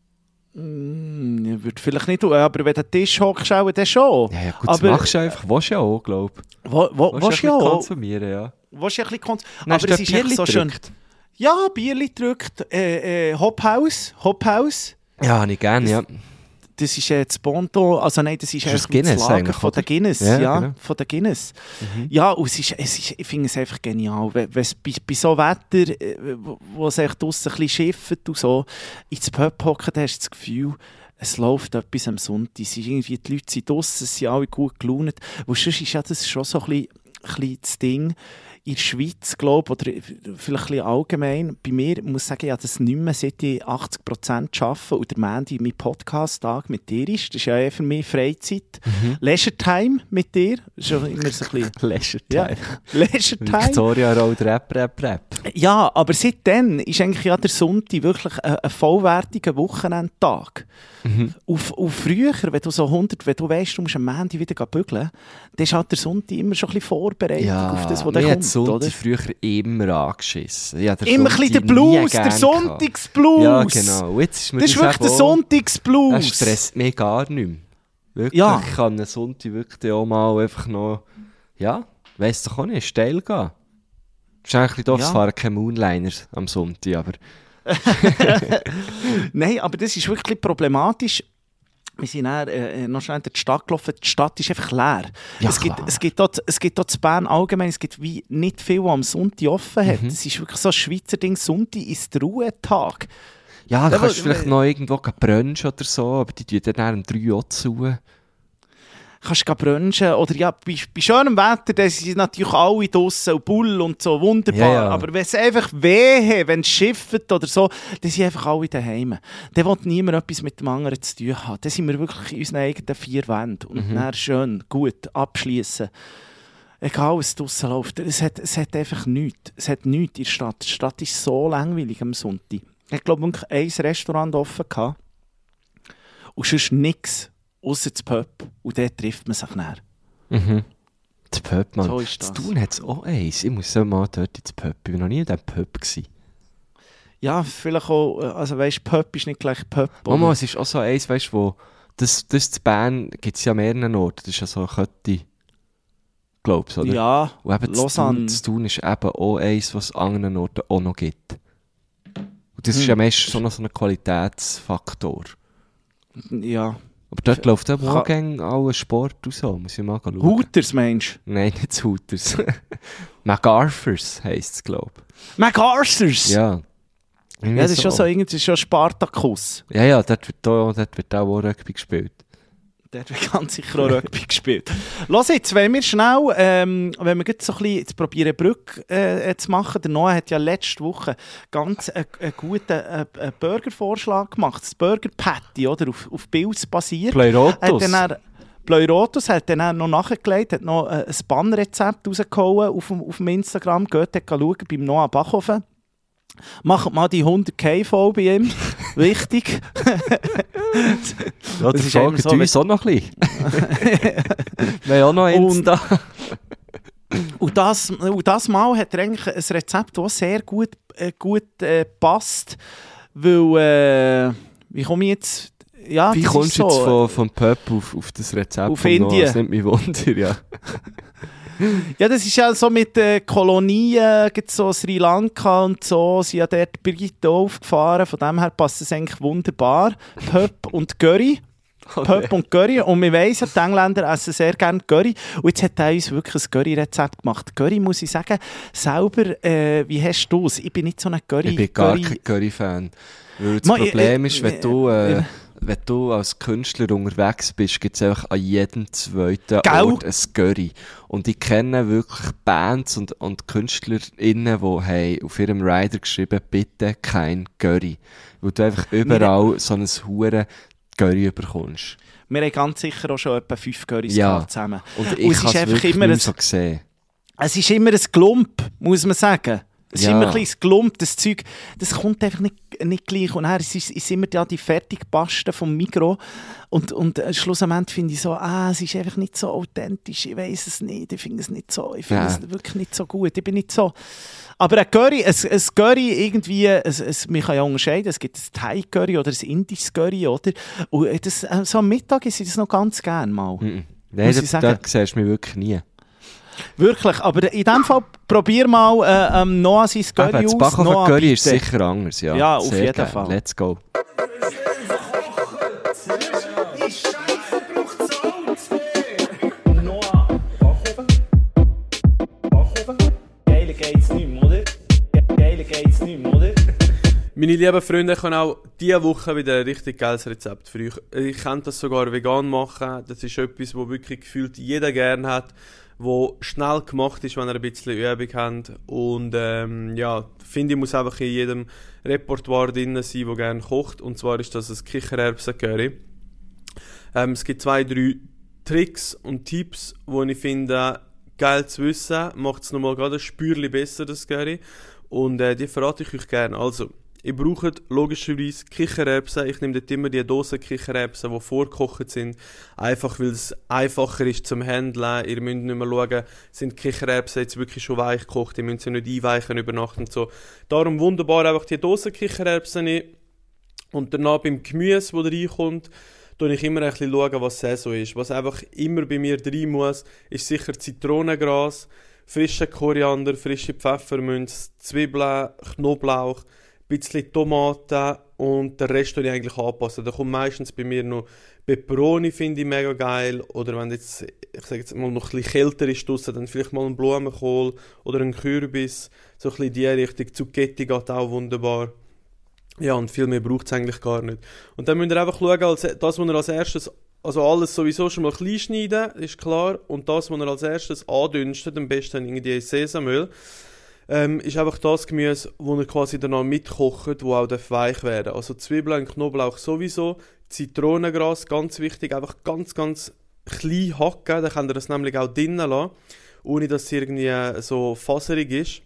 Würde vielleicht nicht, aber wenn du den Tisch hockst, dann schon. Ja, gut, das machst du einfach. Willst du ja auch, glaube ich. Willst du ja auch konsumieren, ja. Willst du ja ein bisschen konsumieren. Aber es ist echt so schön. Ja, Bierli drückt. Hophaus. Ja, habe ich gerne, ja. Das ist das Bonto, also nein, das ist das Guinness das Lager von der Guinness. Ja, genau. Von der Guinness. Ja, und ich finde es einfach genial. Wenn es bei so Wetter, wo es echt draussen ein bisschen schifft und so, ins Pub hocken, dann hast du das Gefühl, es läuft etwas am Sonntag. Die Leute sind draussen, sie sind alle gut gelaunt. Und sonst ist ja das schon so ein bisschen das Ding in der Schweiz, glaube ich, oder vielleicht ein bisschen allgemein. Bei mir muss ich sagen, ja, das nicht mehr, seit ich 80% arbeite und der Mandy mein Podcast-Tag mit dir ist. Das ist ja eher für mich Freizeit. Leisure-Time mit dir. Das ist schon immer so ein bisschen... Leisure-Time. Ja. Leisure-Time. Victoria Road Rap. Ja, aber seitdem ist eigentlich ja der Sonntag wirklich ein vollwertiger Wochenendtag. Und früher, wenn du weißt, du musst am Mandy wieder bügeln, dann ist halt der Sonntag immer schon ein bisschen vorbereitet auf das, was da kommt. Sonntag früher immer angeschissen. Ja, immer ein bisschen der Blues, der Sonntagsblues. Ja, genau. Jetzt ist mir das ist wirklich der Sonntagsblues. Das stresst mich gar nicht mehr. Wirklich, ja. Ich kann einen Sonntag wirklich auch mal einfach noch, ja, weiss doch auch nicht, steil gehen. Wahrscheinlich doof, es fahren keine Moonliners am Sonntag, aber... Nein, aber das ist wirklich problematisch. Wir sind dann, noch schnell in die Stadt gelaufen. Die Stadt ist einfach leer. Ja, es gibt dort in Bern allgemein, es gibt wie nicht viel, was am Sonntag offen hat. Es ist wirklich so ein Schweizer Ding. Sonntag ist der Ruhetag. Ja, du kannst vielleicht noch irgendwo brunchen oder so, aber die tun dann um 3 Uhr zu. kannst du brunchen. Oder ja, bei schönem Wetter, dann sind natürlich alle draussen und Bull und so, wunderbar. Ja. Aber wenn es einfach wehe, wenn es schifft oder so, dann sind einfach alle daheim. Dann will niemand etwas mit dem anderen zu tun haben. Dann sind wir wirklich in unseren eigenen 4 Wänden. Und dann schön, gut, abschließen. Egal, was draussen läuft. Es hat einfach nichts. Es hat nichts in der Stadt. Die Stadt ist so langweilig am Sonntag. Ich glaube, wirklich ein Restaurant offen gehabt. Und sonst nichts, ausser das Pub. Und dort trifft man sich näher. Das Pub, Mann. So ist das. Zu tun hat es auch eins. Ich muss so mal dort ins Pub. Ich war noch nie in diesem Pub gewesen. Ja, vielleicht auch, also weisst, Pub ist nicht gleich Pub. Mama, es ist auch so eins, weißt du, wo das zu Bern gibt es ja mehreren Orten. Das ist ja so eine Kette, glaubst du, oder? Ja, Und eben Lausanne. zu tun ist eben auch eins, was es an anderen Orten auch noch gibt. Und das ist ja meistens so ein Qualitätsfaktor. Ja. Aber dort läuft eben auch gerne alle Sport und so. Muss ich mal schauen. Hooters, Mensch. Nein, nicht das Hooters. MacArthur's heisst es, glaube ich. MacArthur's! Ja. Ja, das ist schon so, irgendwie schon Spartacus. Ja, dort wird auch Rugby gespielt. Dort wird ganz sicher auch Rugby gespielt. Los jetzt, wenn wir schnell, wenn wir jetzt so ein bisschen jetzt probieren, eine Brücke zu machen. Der Noah hat ja letzte Woche ganz einen guten Burgervorschlag gemacht. Das Burger Patty, oder? Auf Pilz basiert. Pleurotus hat dann auch noch nachgelegt, hat noch ein Bannrezept rausgehauen auf dem Instagram. Geht schauen beim Noah Bachhofen. Macht mal die 100k voll bei ihm. Wichtig. Ja, das folgt uns auch noch ein bisschen. Wir haben auch noch eins da. Und das Mal hat er eigentlich ein Rezept, das sehr gut passt. Weil, wie komme ich jetzt... Ja, wie kommst du jetzt vom Pub auf das Rezept? Auf Indien. Das nimmt mich Wunder, ja. Ja, das ist ja so mit Kolonien, so Sri Lanka und so, sind ja dort Brigitte aufgefahren, von dem her passt es eigentlich wunderbar. Pub und Curry. Pub und Curry. Und wir weiss, die Engländer essen sehr gerne Curry. Und jetzt hat er uns wirklich ein Curry-Rezept gemacht. Curry, muss ich sagen, selber, wie hast du es? Ich bin nicht so ein Curry... Ich bin gar kein Curry-Fan. Weil das Problem ist, wenn du als Künstler unterwegs bist, gibt es einfach an jedem zweiten Ort ein Curry. Und ich kenne wirklich Bands und KünstlerInnen, die haben auf ihrem Rider geschrieben, bitte kein Curry. Weil du einfach überall so ein hure Curry bekommst. Wir haben ganz sicher auch schon etwa 5 Currys zusammen. Und ich habe es wirklich immer so gesehen. Es ist immer ein Glump, muss man sagen. Es ist immer ein bisschen Glump, das Zeug, das kommt einfach nicht gleich. Und dann ist immer die Fertigpaste vom Migros. Und schlussendlich finde ich so, es ist einfach nicht so authentisch. Ich weiss es nicht, ich finde es nicht so. Ich finde es wirklich nicht so gut. Ich bin nicht so... Aber ein Curry irgendwie, man kann ja unterscheiden, es gibt ein Thai-Curry oder ein indisches Curry, oder? Und das, so am Mittag ist das noch ganz gerne mal. Nein, da siehst du mich wirklich nie. Wirklich, aber in dem Fall probier mal Noah sein Curry aus. Das Bachhofen Curry ist sicher anders, ja. Ja, auf sehr jeden gerne. Fall. Let's go. Noah Bachhofen. Geiler geht's nicht mehr, oder? Geiler geht's nicht mehr, oder? Meine lieben Freunde, ich habe auch diese Woche wieder ein richtig geiles Rezept für euch. Ich kann das sogar vegan machen. Das ist etwas, was wirklich gefühlt jeder gerne hat, wo schnell gemacht ist, wenn ihr ein bisschen Übung habt. Und finde ich, muss einfach in jedem Repertoire drin sein, der gerne kocht. Und zwar ist das ein Kichererbsen-Curry. Es gibt 2-3 Tricks und Tipps, die ich finde, geil zu wissen. Macht es nochmal gerade ein Spürchen besser, das Curry. Und die verrate ich euch gerne. Also, ihr braucht logischerweise Kichererbsen. Ich nehme dort immer die Dosen Kichererbsen, die vorgekocht sind. Einfach, weil es einfacher ist zum Handeln. Ihr müsst nicht mehr schauen, sind Kichererbsen jetzt wirklich schon weich gekocht. Ihr müsst sie nicht einweichen über Nacht und so. Darum wunderbar einfach die Dosen Kichererbsen nehmen. Und danach beim Gemüse, das reinkommt, schaue ich immer ein bisschen, was Saison ist. Was einfach immer bei mir rein muss, ist sicher Zitronengras, frischer Koriander, frische Pfefferminze, Zwiebeln, Knoblauch, ein bisschen Tomaten und den Rest ich eigentlich anpassen. Da kommt meistens bei mir noch Peperoni, finde ich mega geil. Oder wenn jetzt, ich sage jetzt mal, noch ein bisschen kälter ist draussen, dann vielleicht mal ein Blumenkohl oder ein Kürbis. So ein bisschen in die Richtung. Zucchetti geht auch wunderbar. Ja, und viel mehr braucht es eigentlich gar nicht. Und dann müsst ihr einfach schauen, das, was ihr als erstes also alles sowieso schon mal klein schneiden, ist klar. Und das, was ihr als erstes andünstet, am besten irgendwie Sesamöl, ist einfach das Gemüse, das ihr quasi danach mitkocht, das auch weich werden darf. Also Zwiebeln und Knoblauch sowieso, Zitronengras, ganz wichtig, einfach ganz, ganz klein hacken, dann könnt ihr das nämlich auch drinnen lassen, ohne dass es irgendwie so faserig ist.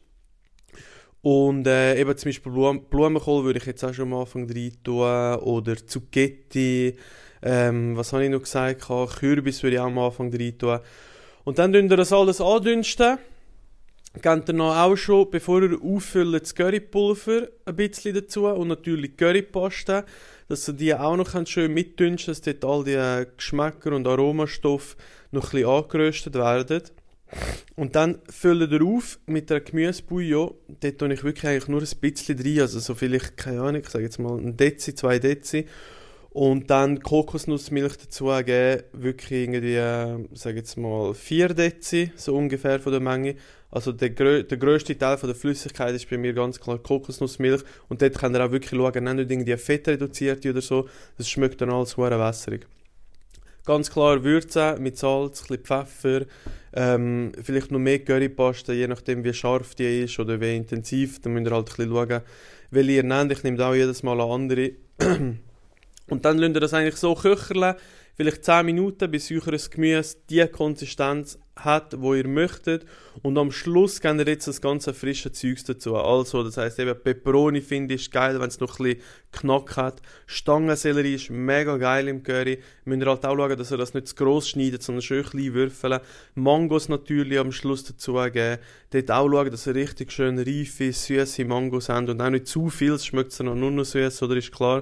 Und eben zum Beispiel Blumenkohl würde ich jetzt auch schon am Anfang rein tun, oder Zucchetti, was habe ich noch gesagt, Kürbis würde ich auch am Anfang rein tun. Und dann dünnt ihr das alles andünsten. Gebt ihr noch auch schon, bevor ihr auffüllt, das Currypulver ein bisschen dazu und natürlich Currypaste, dass ihr die auch noch schön mitdünsten, dass dort all die Geschmäcker und Aromastoffe noch ein bisschen angeröstet werden. Und dann füllt ihr auf mit einer Gemüsebouillon. Dort tue ich wirklich eigentlich nur ein bisschen rein, also so vielleicht, keine Ahnung, ich sage jetzt mal 1 Dezi, 2 Dezi. Und dann Kokosnussmilch dazu geben, wirklich irgendwie, sage jetzt mal 4 Dezi, so ungefähr von der Menge. Also der grösste Teil von der Flüssigkeit ist bei mir ganz klar Kokosnussmilch. Und dort könnt ihr auch wirklich schauen, nicht irgendwie Fett reduziert oder so. Das schmeckt dann alles sehr wässrig. Ganz klar würzen mit Salz, ein bisschen Pfeffer, vielleicht noch mehr Currypaste, je nachdem wie scharf die ist oder wie intensiv. Dann müsst ihr halt ein bisschen schauen, welche ihr nehmt. Ich nehme auch jedes Mal eine andere. Und dann lasst ihr das eigentlich so köcheln, vielleicht 10 Minuten, bis euer Gemüse die Konsistenz hat, wo ihr möchtet. Und am Schluss gebt ihr jetzt das ganze frische Zeugs dazu. Also, das heisst eben Peperoni finde ich geil, wenn es noch ein bisschen Knack hat. Stangensellerie ist mega geil im Curry. Müsst ihr halt auch schauen, dass ihr das nicht zu gross schneidet, sondern schön klein würfeln. Mangos natürlich am Schluss dazu geben. Dort auch schauen, dass ihr richtig schön reife, süße Mangos habt und auch nicht zu viel, es schmeckt dann nur noch süß, oder ist klar.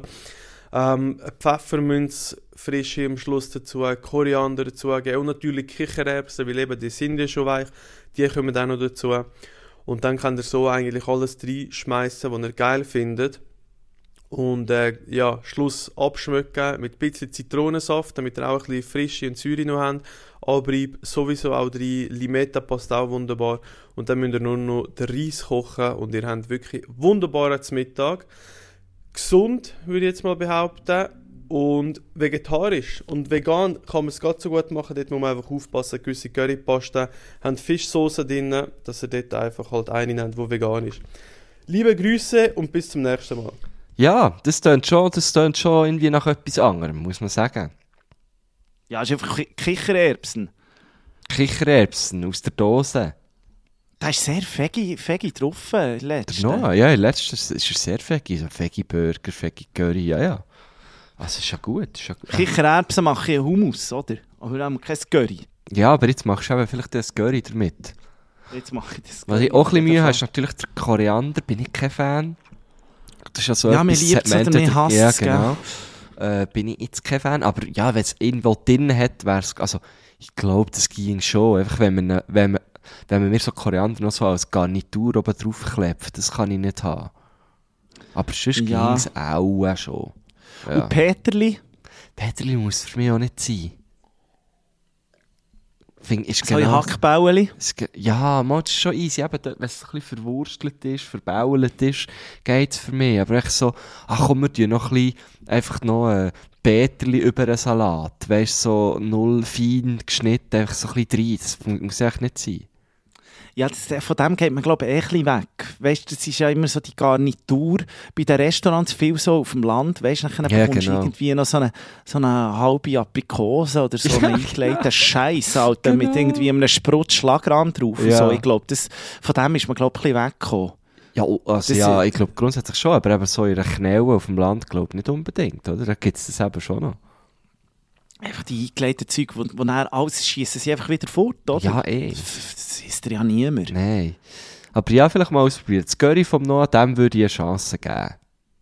Pfefferminz frische am Schluss dazu, Koriander dazu geben und natürlich Kichererbsen, weil eben die sind ja schon weich, die kommen auch noch dazu. Und dann könnt ihr so eigentlich alles reinschmeißen, was ihr geil findet. Und ja, Schluss abschmecken mit ein bisschen Zitronensaft, damit ihr auch ein bisschen Frische und Säure noch habt. Abrieb sowieso auch rein, Limetta passt auch wunderbar. Und dann müsst ihr nur noch den Reis kochen und ihr habt wirklich wunderbaren Mittag. Gesund, würde ich jetzt mal behaupten, und vegetarisch. Und vegan kann man es gerade so gut machen, dort muss man einfach aufpassen, gewisse Currypaste haben Fischsoße drin, dass ihr dort einfach halt eine nehmt, die vegan ist. Liebe Grüße und bis zum nächsten Mal. Ja, das tönt schon irgendwie nach etwas anderem, muss man sagen. Ja, es ist einfach Kichererbsen. Kichererbsen aus der Dose. Da ist sehr fegi drauf, letzte. No, ja, letztes ist er sehr fegi. So Veggie-Burger, Veggie-Curry, ja. Also ist ja gut. Kichererbsen mache ich Hummus, oder? Aber wir haben kein Curry. Ja, aber jetzt machst du eben vielleicht das Curry damit. Jetzt mache ich das Curry. Was ich auch ein bisschen Mühe habe, ist natürlich der Koriander, bin ich kein Fan. Das ist ja so ja, mir liebt es oder mir hasst es. Ja, genau. Bin ich jetzt kein Fan. Aber ja, wenn es irgendwo drin hat, wäre es... Also, ich glaube, das ging schon. Einfach, wenn man mir so Koriander noch so als Garnitur oben drauf klebt, das kann ich nicht haben. Aber sonst ging es auch schon. Ja. Und Peterli? Peterli muss für mich auch nicht sein. Ist so ein Hackbäueli? Ja, das ist schon easy. Eben, wenn es ein bisschen verwurstelt ist, verbault ist, geht es für mich. Aber echt so, komm, wir tun noch ein bisschen, einfach noch Peterli über einen Salat. Weißt du, so 0 fein geschnitten, einfach so ein bisschen rein. Das muss echt nicht sein. Ja, von dem geht man, glaube ich, ein bisschen weg. Weißt du, das ist ja immer so die Garnitur. Bei den Restaurants viel so auf dem Land. Weißt du, dann bekommst du irgendwie noch so eine halbe Aprikose oder so einen eingelegten Scheiß, Alter, mit irgendwie einem Sprutz Schlagrahm drauf. Ja. So. Ich glaube, von dem ist man, glaube ich, ein bisschen weggekommen. Ja, also ich glaube grundsätzlich schon, aber eben so in einer Knelle auf dem Land, glaube ich, nicht unbedingt, oder? Da gibt es das eben schon noch. Einfach die eingelegten Zeug, wo dann alles schiessen sie einfach wieder fort, oder? Ja, Das ist ja niemand. Nein. Aber ja, vielleicht mal ausprobieren. Das Curry vom Noah, dem würde ich eine Chance geben.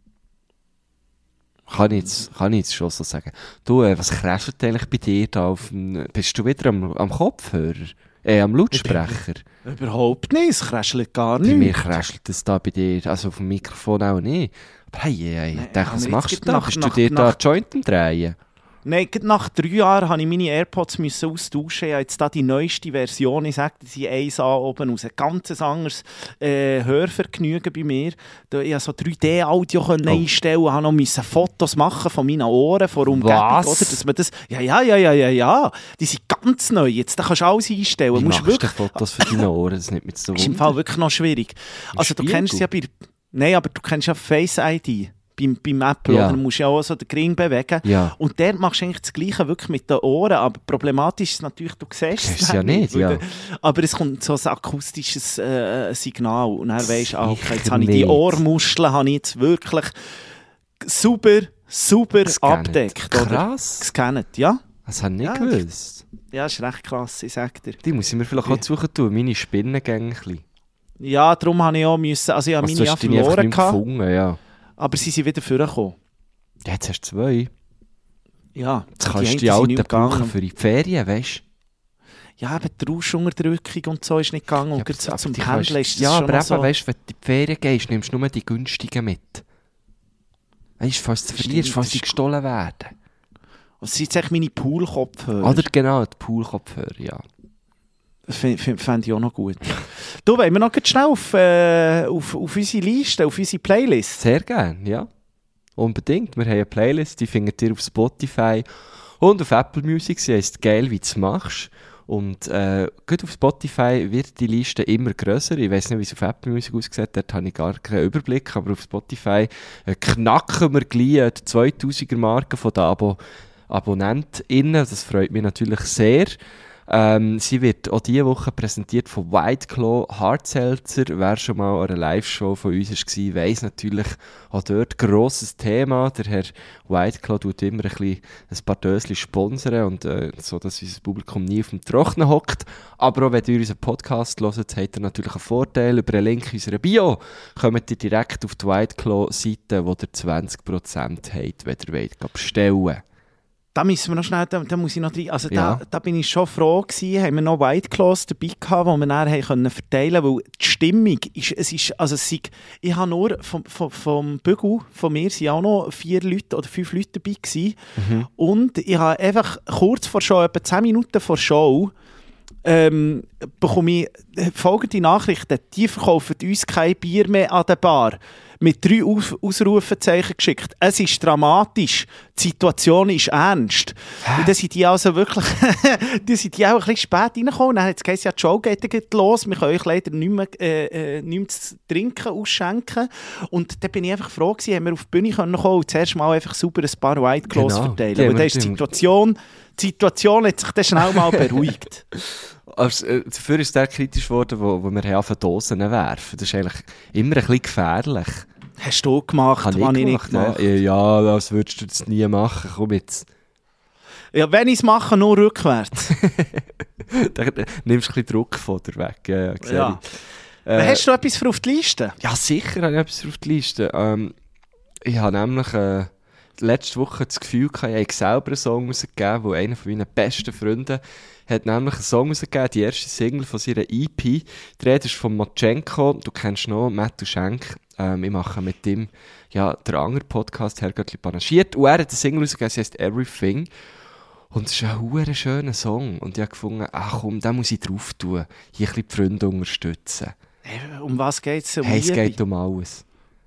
Kann ich jetzt schon so sagen. Du, was kräschelt eigentlich bei dir da bist du wieder am Kopfhörer? Am Lautsprecher? Überhaupt nicht, es kräschelt gar nicht. Bei mir kräschelt es da bei dir, also auf dem Mikrofon auch nicht. Aber hey, ich denke, was machst du da? Bist du dir da Joint am Drehen? Nein, nach 3 Jahren musste ich meine AirPods austauschen. Ich habe jetzt da die neueste Version. Ich sage, sie 1A oben raus. Ein ganz anderes Hörvergnügen bei mir. Ich konnte so 3D-Audio einstellen, habe noch Fotos machen von meinen Ohren, von der Umgebung. Was? Oder, dass man das, ja. Die sind ganz neu. Jetzt da kannst du alles einstellen. Wie Musst machst du wirklich, Fotos für deine Ohren? Das nimmt mich so ist im Fall wirklich noch schwierig. Also du kennst es ja Nein, aber du kennst ja Face ID. Beim Apple, Ja. oder? Du musst ja auch so den Ring bewegen. Ja. Und dort machst du eigentlich das Gleiche wirklich mit den Ohren, aber problematisch ist natürlich, du siehst es ja nicht, ja. Aber es kommt so ein akustisches Signal und dann weisst du, okay, jetzt Sicher habe ich die nicht. Ohrmuscheln habe ich jetzt wirklich super Gescannt. abdeckt. Oder? Krass. Gescannt, ja. Das habe ich nicht Ja, gewusst. Ja, ist recht krass, ich sag dir. Die muss ich mir vielleicht auch suchen tun, meine Spinnengänge ein bisschen. Ja, darum habe ich auch müssen, also ich habe Also, meine du ja hast deine einfach verloren nicht mehr gehabt, gefunden, ja. aber sie sind wieder vorgekommen. Ja, jetzt hast du 2. Ja, Jetzt kannst du einen die sind alten nicht gegangen. brauchen für die Ferien, weißt du? Ja, eben die Rauschunterdrückung und so ist nicht gegangen. Und gerade so zum Pendeln ist das ja, schon aber noch eben, so. weißt du, wenn du in die Ferien gehst, nimmst du nur die günstigen mit. Weißt du, falls du Stimmt, verlierst, falls das die ist gestohlen werden. Was sind jetzt eigentlich meine Pool-Kopfhörer? Oder genau, die Poolkopfhörer, ja. Das fände ich auch noch gut. Du, wollen wir noch ganz schnell auf unsere Liste, auf unsere Playlist? Sehr gerne, ja. Unbedingt. Wir haben eine Playlist, die findet ihr auf Spotify und auf Apple Music. Sie heisst «Geil, wie du es machst». Und gut auf Spotify wird die Liste immer grösser. Ich weiss nicht, wie es auf Apple Music aussieht, dort habe ich gar keinen Überblick. Aber auf Spotify knacken wir gleich die 2000er-Marke von den AbonnentInnen. Das freut mich natürlich sehr. Sie wird auch diese Woche präsentiert von White Claw Hard Seltzer. Wer schon mal an einer Live-Show von uns war, weiss natürlich auch dort grosses Thema. Der Herr White Claw tut immer ein paar Döschen sponsern und so, dass unser Publikum nie auf dem Trocknen hockt. Aber auch wenn ihr unseren Podcast hört, habt ihr natürlich einen Vorteil. Über einen Link in unserer Bio kommt ihr direkt auf die White Claw-Seite, wo ihr 20% habt, wenn ihr wollt bestellen. Da müssen wir noch schnell, da muss ich noch rein. Also Ja. da bin ich schon froh gewesen, haben wir noch White Claws dabei gehabt, die wir dann haben können verteilen, weil die Stimmung ich habe nur vom Bügel, von mir sind auch noch 4 Leute oder 5 Leute dabei gewesen. Und ich habe einfach kurz vor Show, etwa 10 Minuten vor Show, bekomme ich folgende Nachrichten: Die verkaufen uns kein Bier mehr an der Bar. Mit 3 Ausrufezeichen geschickt. Es ist dramatisch. Die Situation ist ernst. Und dann sind die also wirklich die sind die auch ein bisschen spät reingekommen. Dann hat es geheißen, ja, die Show geht dann los. Wir können euch leider nicht mehr zu trinken ausschenken. Und dann bin ich einfach froh gewesen, haben wir auf die Bühne kommen können und zuerst mal einfach sauber ein paar White Claws verteilen. Ja, Und dann ist die Situation hat sich dann schnell mal beruhigt. Also, dafür ist der kritisch geworden, wo wir anfangen Dosen werfen. Das ist eigentlich immer ein bisschen gefährlich. Hast du gemacht, Habe was ich ich nicht gemacht, gemacht. ja, als würdest du das nie machen. Komm jetzt. Ja, wenn ich es mache, nur rückwärts. Da nimmst du ein bisschen Druck von dir weg. Ja, sehe Ja. ich. Hast du etwas für auf die Liste? Ja, sicher habe ich etwas auf die Liste. Ich habe nämlich letzte Woche das Gefühl gehabt, ich habe selber einen Song rausgegeben, wo einer von meinen besten Freunden hat nämlich einen Song rausgegeben, die erste Single von seiner EP. Die Rede ist von Motschenko, du kennst noch, Matthew Schenk. Ich mache mit ihm ja, der andere Podcast, Herrgöttli panaschiert. Und er hat eine Single rausgegeben, sie heisst «Everything». Und es ist ein verdammt schöner Song. Und ich habe gefunden, ach komm, den muss ich drauf tun. Hier ein bisschen die Freunde unterstützen. Um was geht es? Hey, es geht um alles.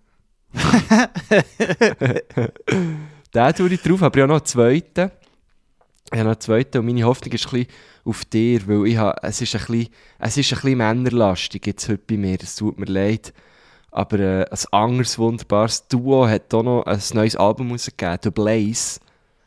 Den tue ich drauf, aber ich habe noch einen zweiten. Und meine Hoffnung ist ein bisschen auf dir, weil es ist ein bisschen männerlastig jetzt heute bei mir, es tut mir leid. Aber ein anderes wunderbares Duo hat auch noch ein neues Album rausgegeben, «The Blaze».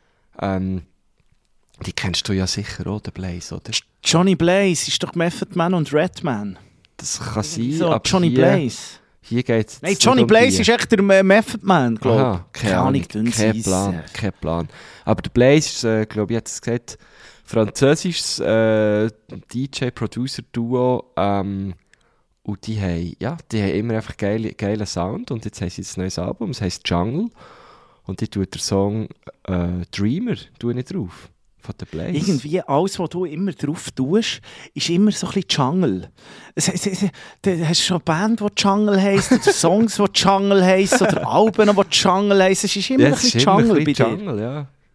Die kennst du ja sicher auch, «The Blaze», oder? Johnny Blaze ist doch Method Man und Redman. Das kann sein, So, aber Johnny Blaze. hier geht es Nein, Johnny Blaze ist echt der Method Man, glaube Aha, ich. keine Ahnung, kein Plan. Aber der Blaze ist, glaube ich, jetzt gesagt, französisches DJ-Producer-Duo. Und die haben immer einfach geilen Sound. Und jetzt haben sie ein neues Album, es heisst «Jungle». Und ich tue den Song «Dreamer» drauf. Von der Blaze. Irgendwie alles, was du immer drauf tust, ist immer so ein bisschen Jungle. Du hast schon eine Band, die Jungle heisst, oder Songs, die Jungle heissen, oder Alben, die Jungle heissen. Es ist immer ein bisschen Jungle bei dir. Jungle, ja.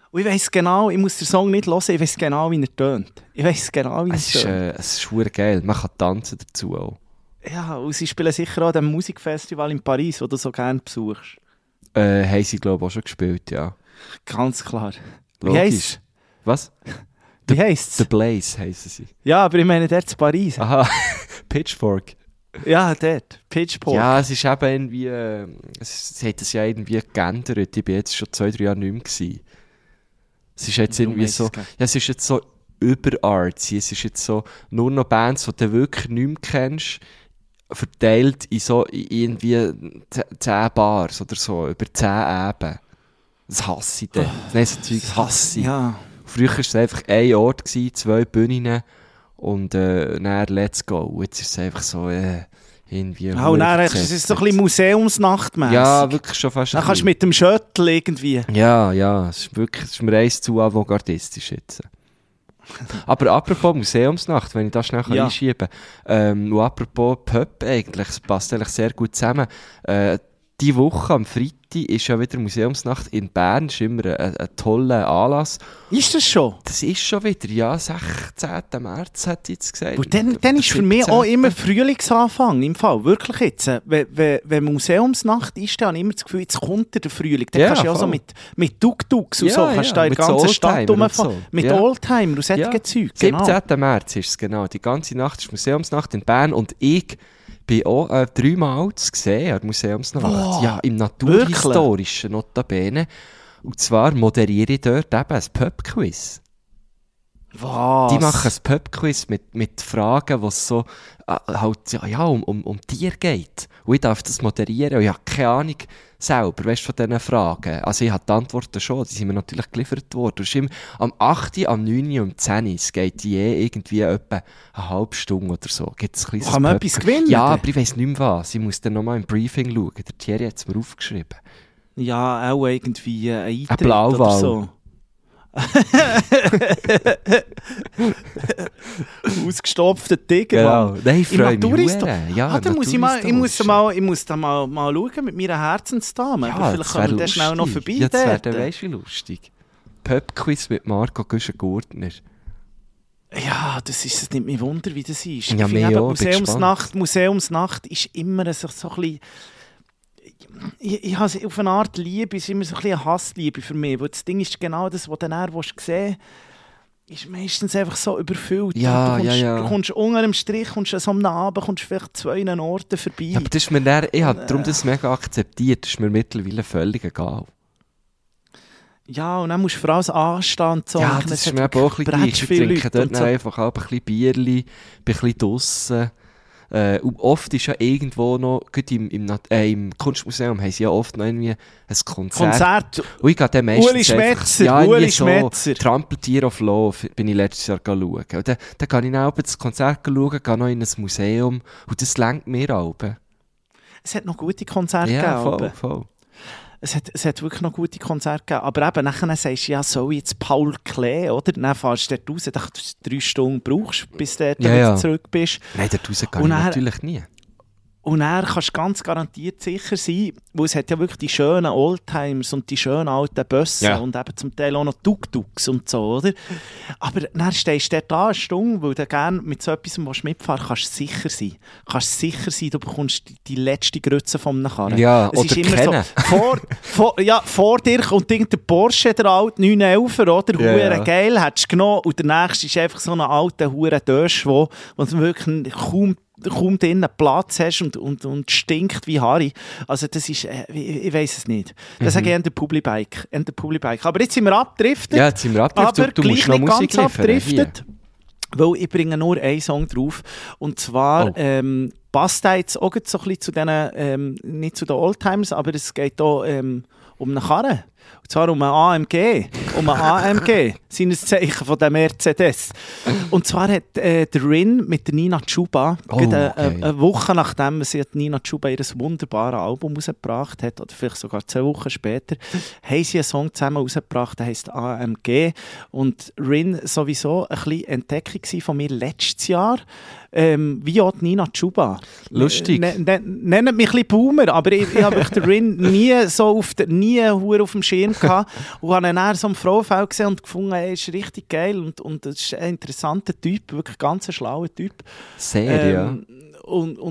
Und ich weiss genau, ich muss den Song nicht hören, ich weiss genau, wie er tönt. Es ist verdammt geil. Man kann tanzen dazu auch. Ja, und sie spielen sicher auch an dem Musikfestival in Paris, das du so gerne besuchst. Haben sie, glaube ich, auch schon gespielt, ja. Ganz klar. Logisch. Wie heisst Was? Wie heisst The es? Blaze heissen sie. Ja, aber ich meine dort in Paris. Aha, Pitchfork. Ja, dort. Pitchfork. Ja, es ist eben irgendwie... es hat es ja irgendwie geändert. Ich war jetzt schon 2-3 Jahre nicht mehr gewesen. Es ist jetzt irgendwie so... Ja, es ist jetzt so überartsy. Es ist jetzt so nur noch Bands, die du wirklich nicht mehr kennst, verteilt in so irgendwie 10 Bars oder so, über 10 Eben. Das hasse ich dann. Das Zeug hasse ich. Ja. Früher war es einfach ein Ort, 2 Bühnen und dann let's go. Und jetzt ist es einfach so irgendwie... Und dann ist es so ein bisschen Museumsnachtmässig. Ja, wirklich schon fast. Dann kannst du mit dem Shuttle irgendwie... Ja, es ist wirklich, es ist mir eins zu avantgardistisch jetzt. Aber apropos Museumsnacht, wenn ich das schnell einschieben kann, und apropos Pub eigentlich, es passt eigentlich sehr gut zusammen. Die Woche am Freitag ist ja wieder Museumsnacht in Bern, das ist immer ein toller Anlass. Ist das schon? Das ist schon wieder, ja, 16. März hat ich jetzt gesagt. Und dann ist für mich auch immer Frühlingsanfang, im Fall, wirklich jetzt. Wenn Museumsnacht ist, dann habe ich immer das Gefühl, jetzt kommt der Frühling. Dann kannst du ja auch so mit Tuk-Tuks und so, kannst du da in der ganzen Stadt rumfahren. So. Mit Oldtimer und solchen Zeug. 17. März ist es, genau. Die ganze Nacht ist Museumsnacht in Bern und ich bin auch 3 Mal zu sehen an der Museumsnacht. Oh, ja, im Naturhistorischen notabene. Und zwar moderiere ich dort eben ein Pub-Quiz. Was? Die machen ein Pub-Quiz mit Fragen, wo es so halt, um Tiere geht. Und ich darf das moderieren und ich habe keine Ahnung selber, weißt, von diesen Fragen. Also ich habe die Antworten schon, die sind mir natürlich geliefert worden. Es ist immer am 8., am 9. und am 10. Es geht je irgendwie etwa eine halbe Stunde oder so. Gibt's ein Kann man etwas gewinnen? Ja, aber ich weiss nicht mehr was. Ich muss dann nochmal im Briefing schauen. Der Thierry hat es mir aufgeschrieben. Ja, auch irgendwie ein Eintritt ein Blauwal. oder so. Ausgestopfter Tiger. Genau. Nein, ich freue mich sehr. Ja, da muss ich muss da mal schauen mit meiner Herzensdame. Ja, aber vielleicht kommen wir schnell noch vorbei. Ja, das wäre weißt du, wie lustig. Pub-Quiz mit Marco Güschen-Gurtner. Ja, das nimmt mich Wunder, wie das ist. Ja, ich finde Museumsnacht ist immer so ein bisschen... Ich habe auf eine Art Liebe, es ist immer so ein bisschen eine Hassliebe für mich. Weil das Ding ist genau das, was du dann sehen willst, ist meistens einfach so überfüllt. Du kommst unter dem Strich, kommst an so einem Abend, kommst vielleicht 2 Orten vorbei. Ja, aber das ist mir dann, ich habe darum das mega akzeptiert, das ist mir mittlerweile völlig egal. Ja, und dann musst du vor allem anstehen. So, ja, das ist mir aber auch ein bisschen gleich. Ich trinke dort so. Einfach auch ein bisschen Bierli, bin ein bisschen draussen. Und oft ist ja irgendwo noch, gerade im Kunstmuseum haben sie ja oft noch irgendwie ein Konzert. Und ich gehe dann meistens Uli Schmetzer. Trampeltier of Love bin ich letztes Jahr schauen. Und dann gehe ich auch das Konzert schauen, gehe noch in ein Museum und das lenkt mir auch. Es hat noch gute Konzerte gegeben. Voll. Es hat wirklich noch gute Konzerte gegeben. Aber eben, nachher sagst du, ja, so jetzt Paul Klee, oder? Dann fährst du dort raus, dass du 3 Stunden brauchst, bis du dort wieder zurück bist. Nein, dort raus kann ich natürlich nie. Und dann kannst du ganz garantiert sicher sein, weil es hat ja wirklich die schönen Oldtimers und die schönen alten Busse und eben zum Teil auch noch Tuk-Tuks und so, oder? Aber dann stehst du dort eine Stunde, weil du gerne mit so etwas mitfahren kannst du sicher sein. Du bekommst die letzte Grütze von einem Karren. Ja, es oder ist immer so, vor dir kommt der Porsche, der alte 911, oder? Hure geil, hättest du genommen. Und der nächste ist einfach so ein alter hure Dösch, wo du wirklich kaum drinnen Platz hast und stinkt wie Harry. Also das ist, ich weiss es nicht. Das sage ich an der Publibike. Aber jetzt sind wir abgedriftet. Ja, jetzt sind wir abgedriftet. Aber du musst noch Musik liefern. Weil ich bringe nur einen Song drauf. Und zwar passt der jetzt auch so ein bisschen zu diesen, nicht zu den Oldtimers, aber es geht hier um eine Karre. Und zwar um einen AMG. Seines Zeichen von der Mercedes. Und zwar hat der Rin mit der Nina Chuba, eine Woche nachdem sie Nina Chuba ihr wunderbares Album rausgebracht hat, oder vielleicht sogar 2 Wochen später, haben sie einen Song zusammen rausgebracht, der heisst AMG. Und Rin sowieso ein bisschen Entdeckung von mir letztes Jahr, wie auch die Nina Chuba. Lustig. Nennt mich ein bisschen Boomer, aber ich habe den Rin nie so nie hure auf dem Schirm gehabt und habe ihn dann so im Frauenfeld gesehen und gefunden, er ist richtig geil und das ist ein interessanter Typ, wirklich ganz ein schlauer Typ. Sehr, ja. Und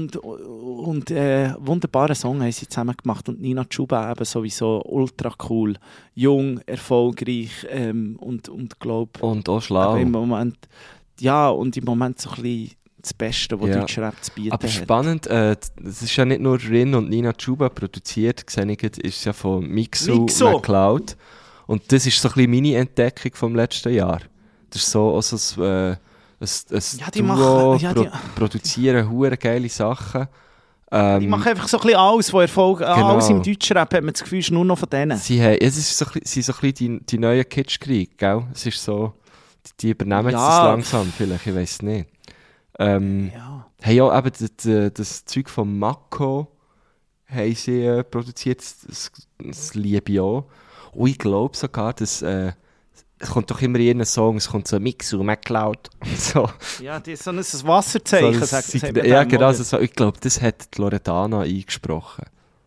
wunderbaren Song haben sie zusammen gemacht und Nina Chuba eben sowieso ultra cool, jung, erfolgreich und glaube Und auch schlau. im Moment und im Moment so ein bisschen das Beste, was Deutschrap zu bieten Aber hat. spannend, es ist ja nicht nur Rin und Nina Chuba produziert, gesehen ist es ja von Mixu McCloud. Und das ist so ein bisschen meine Entdeckung vom letzten Jahr. Das ist so also ein Duo, produzieren hure geile Sachen. Die machen einfach so ein bisschen alles, was Erfolg, alles im Deutschrap hat man das Gefühl, ist nur noch von denen. Es ist so ein bisschen die neuen Kitschkrieg, gell? Es ist so, die übernehmen das langsam vielleicht, ich weiß nicht. Haben ja eben das Zeug von Mako haben sie produziert, das liebe ich auch. Und ich glaube sogar, dass es kommt doch immer in ihren Song, es kommt so Mixu, McCloud und so. Ja, das ist so ein Wasserzeichen, sagt ja, genau, ich glaube, das hat die Loredana eingesprochen.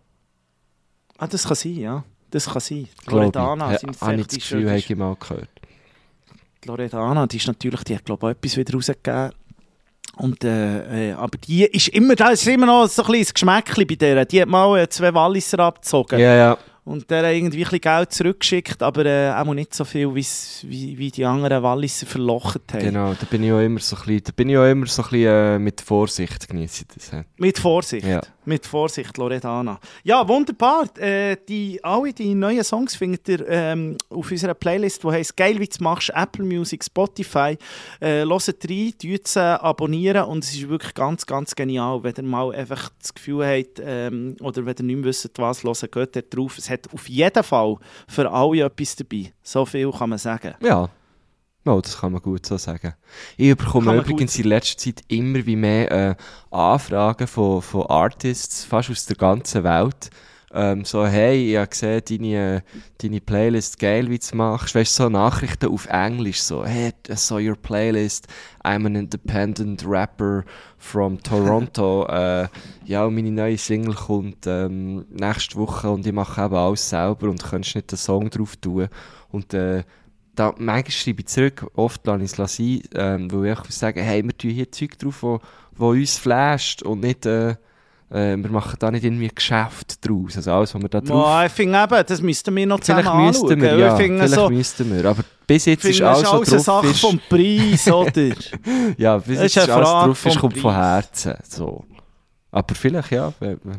Ah, das kann sein, ja. Das kann sein. Loredana, habe ich das Gefühl, habe ich mal gehört. Die Loredana, die hat glaube ich etwas wieder rausgegeben. Und, aber die ist immer noch so ein kleines Geschmäckchen bei der. Die hat mal 2 Walliser abgezogen. Ja, ja. Und der hat irgendwie ein bisschen Geld zurückgeschickt, aber auch nicht so viel, wie die anderen Walliser verlocht haben. Genau, da bin ich auch immer so ein bisschen, mit Vorsicht genieße ich das. Mit Vorsicht, ja. Mit Vorsicht, Loredana. Ja, wunderbar. Alle die neuen Songs findet ihr auf unserer Playlist, die heisst «Geil, wie du machst», Apple Music, Spotify. Hört rein, abonnieren und es ist wirklich ganz, ganz genial. Wenn ihr mal einfach das Gefühl habt, oder wenn ihr nicht mehr wisst, was hören, geht dort drauf. Es hat auf jeden Fall für alle etwas dabei. So viel kann man sagen. Ja. Oh, das kann man gut so sagen. Ich bekomme übrigens in letzter Zeit immer wie mehr Anfragen von Artists, fast aus der ganzen Welt. So, hey, ich habe gesehen, deine Playlist geil, wie du es machst. Weißt du, so Nachrichten auf Englisch, so, hey, I saw your playlist, I'm an independent rapper from Toronto. Ja, und meine neue Single kommt nächste Woche und ich mache eben alles selber und du kannst nicht einen Song drauf tun. Und manchmal schreibe ich zurück, oft lasse ich es sein, weil ich sagen, hey, wir tun hier Zeug drauf, wo uns flasht und nicht, wir machen da nicht irgendwie ein Geschäft draus. Also alles, was wir da drauf... ich finde eben, das müssten wir noch zusammen anschauen. Vielleicht müssten wir, aber bis jetzt ist alles, was drauf ist... eine Sache vom Preis, oder? Ja, bis jetzt ist alles drauf ist, kommt von Herzen. So. Aber vielleicht, ja.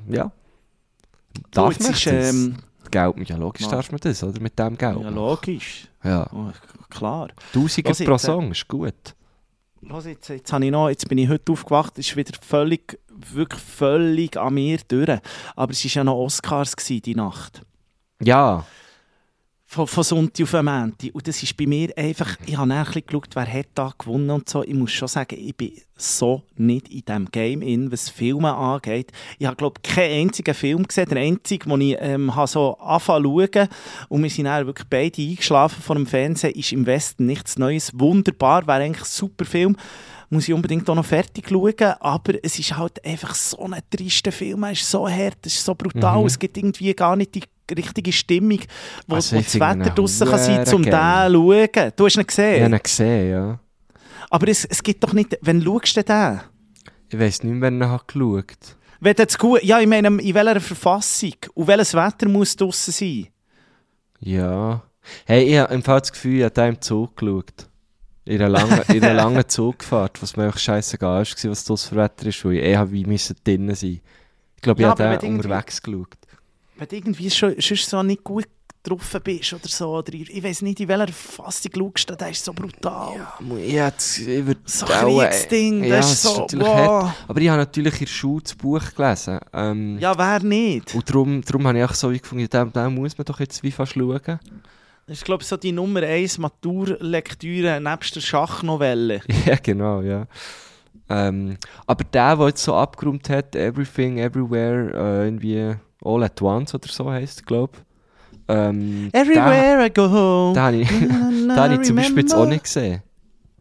Darf man das? Geld, ja logisch darf man das, oder? Mit dem Geld. Ja, logisch. Ja. Oh, klar. 1000 pro Song ist gut. Jetzt bin ich heute aufgewacht, es ist wieder wirklich völlig an mir durch. Aber es waren ja noch Oscars die Nacht. Ja. Von Sonntag auf Montag. Und das ist bei mir einfach, ich habe ein bisschen geschaut, wer hat da gewonnen und so. Ich muss schon sagen, ich bin so nicht in diesem Game was Filme angeht. Ich habe, glaube ich, keinen einzigen Film gesehen. Der einzige, den ich so angefangen zu schauen und wir sind dann wirklich beide eingeschlafen vor dem Fernsehen, ist «Im Westen nichts Neues». Wunderbar, wäre eigentlich ein super Film. Muss ich unbedingt auch noch fertig schauen, aber es ist halt einfach so ein trister Film, es ist so hart, es ist so brutal, es gibt irgendwie gar nicht die richtige Stimmung, wo das Wetter draussen kann sein, um den zu schauen. Du hast ihn gesehen? Ich habe ihn gesehen, ja. Aber es gibt doch nicht... Wann schaust du den? Ich weiss nicht mehr, wer ihn hat geschaut. Wenn das gut... Ja, ich meine, in welcher Verfassung? Und welches Wetter muss draussen sein? Ja. Hey, ich habe im Fall das Gefühl, ich habe den im Zug geschaut. In einer langen Zugfahrt, was mir einfach scheissegal war, was das für Wetter ist, weil ich wie drinnen sein. Ich glaube, ich habe den unterwegs geschaut. Wenn du irgendwie schon so nicht gut getroffen bist oder so, oder ich weiss nicht, in welcher Fassung schaust du, der ist so brutal. Ja, ich würde so ein Kriegsding, das ist so, wow. Aber ich habe natürlich in der Schule das Buch gelesen. Ja, wer nicht? Und darum habe ich auch so gefunden, den muss man doch jetzt wie fast schauen. Das ist, glaube ich, so die Nummer 1 Maturlektüre nebst der Schachnovelle. Ja, genau, ja. Aber der jetzt so abgeräumt hat, Everything, Everywhere, irgendwie All at Once oder so heisst es, glaube ich. Everywhere I go home. Den habe ich zum Beispiel jetzt auch nicht gesehen.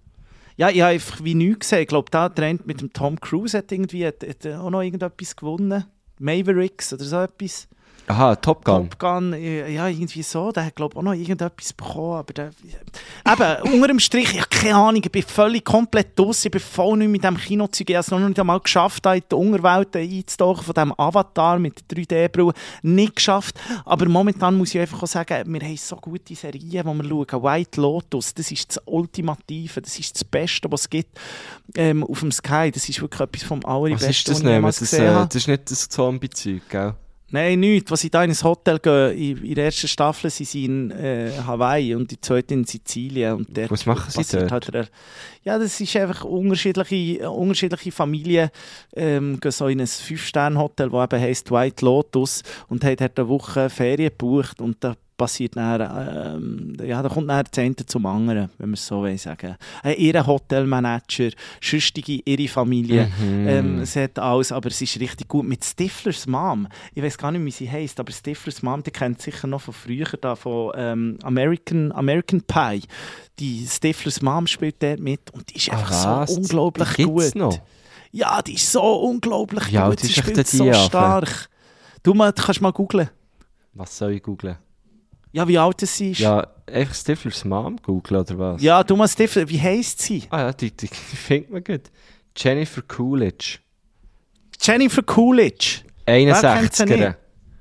Ja, ich habe einfach wie nichts gesehen. Ich glaube, der Trend mit dem Tom Cruise hat auch noch irgendetwas gewonnen. Mavericks oder so etwas. Aha, Top Gun. Top Gun, ja, irgendwie so. Der hat, glaube ich, auch noch irgendetwas bekommen. Aber der, eben, unter dem Strich, ich habe keine Ahnung, ich bin völlig komplett draus. Ich bin voll nicht mit diesem Kinozeug. Ich habe es noch nicht einmal geschafft, in die Unterwelt einzutauchen von diesem Avatar mit der 3D-Brille. Nicht geschafft. Aber momentan muss ich einfach auch sagen, wir haben so gute Serien, die wir schauen. White Lotus, das ist das Ultimative, das ist das Beste, was es gibt auf dem Sky. Das ist wirklich etwas vom Allerbesten, was ist das was ich jemals gesehen habe. Das ist nicht das Zombie-Zeug, gell? Nein, nichts. Was ich da in ein Hotel gehe, in der ersten Staffel sind sie in Hawaii und die zweite in Sizilien. Und dort was machen sie dort? Halt ja, das ist einfach unterschiedliche Familien gehen so in ein 5-Sterne-Hotel, das eben heisst White Lotus und haben dort eine Woche Ferien gebucht und da passiert dann, da kommt dann das eine zum anderen, wenn man es so sagen will. Ihr Hotelmanager, sonstige ihre Familie, es hat alles, aber es ist richtig gut. Mit Stiflers Mom, ich weiß gar nicht, wie sie heisst, aber Stiflers Mom, die kennt sicher noch von früher, da, von American Pie. Die Stiflers Mom spielt dort mit und die ist einfach so unglaublich gut. Noch? Ja, die ist so unglaublich gut, sie spielt so stark. Du kannst mal googlen. Was soll ich googlen? Ja, wie alt sie ist? Ja, einfach Stiflers Mom googeln, oder was? Ja, du mal Stifler, wie heisst sie? Ah ja, die findet man gut. Jennifer Coolidge. Jennifer Coolidge. 61er.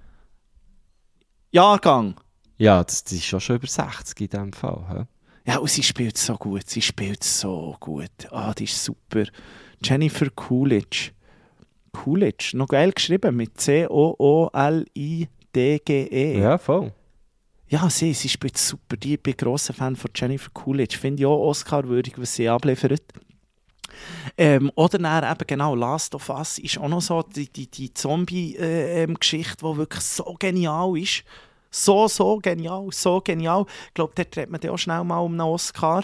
Jahrgang. Ja, die ist schon über 60 in diesem Fall. He? Ja, und sie spielt so gut. Ah, die ist super. Jennifer Coolidge. Coolidge, noch geil geschrieben, mit C-O-O-L-I-D-G-E. Ja, voll. Ja, sie spielt super. Ich bin ein grosser Fan von Jennifer Coolidge. Finde ich auch Oscar-würdig, was sie abliefert. Oder dann eben genau Last of Us ist auch noch so die Zombie-Geschichte, die wirklich so genial ist. So genial. Ich glaube, dort redet man auch schnell mal um einen Oscar.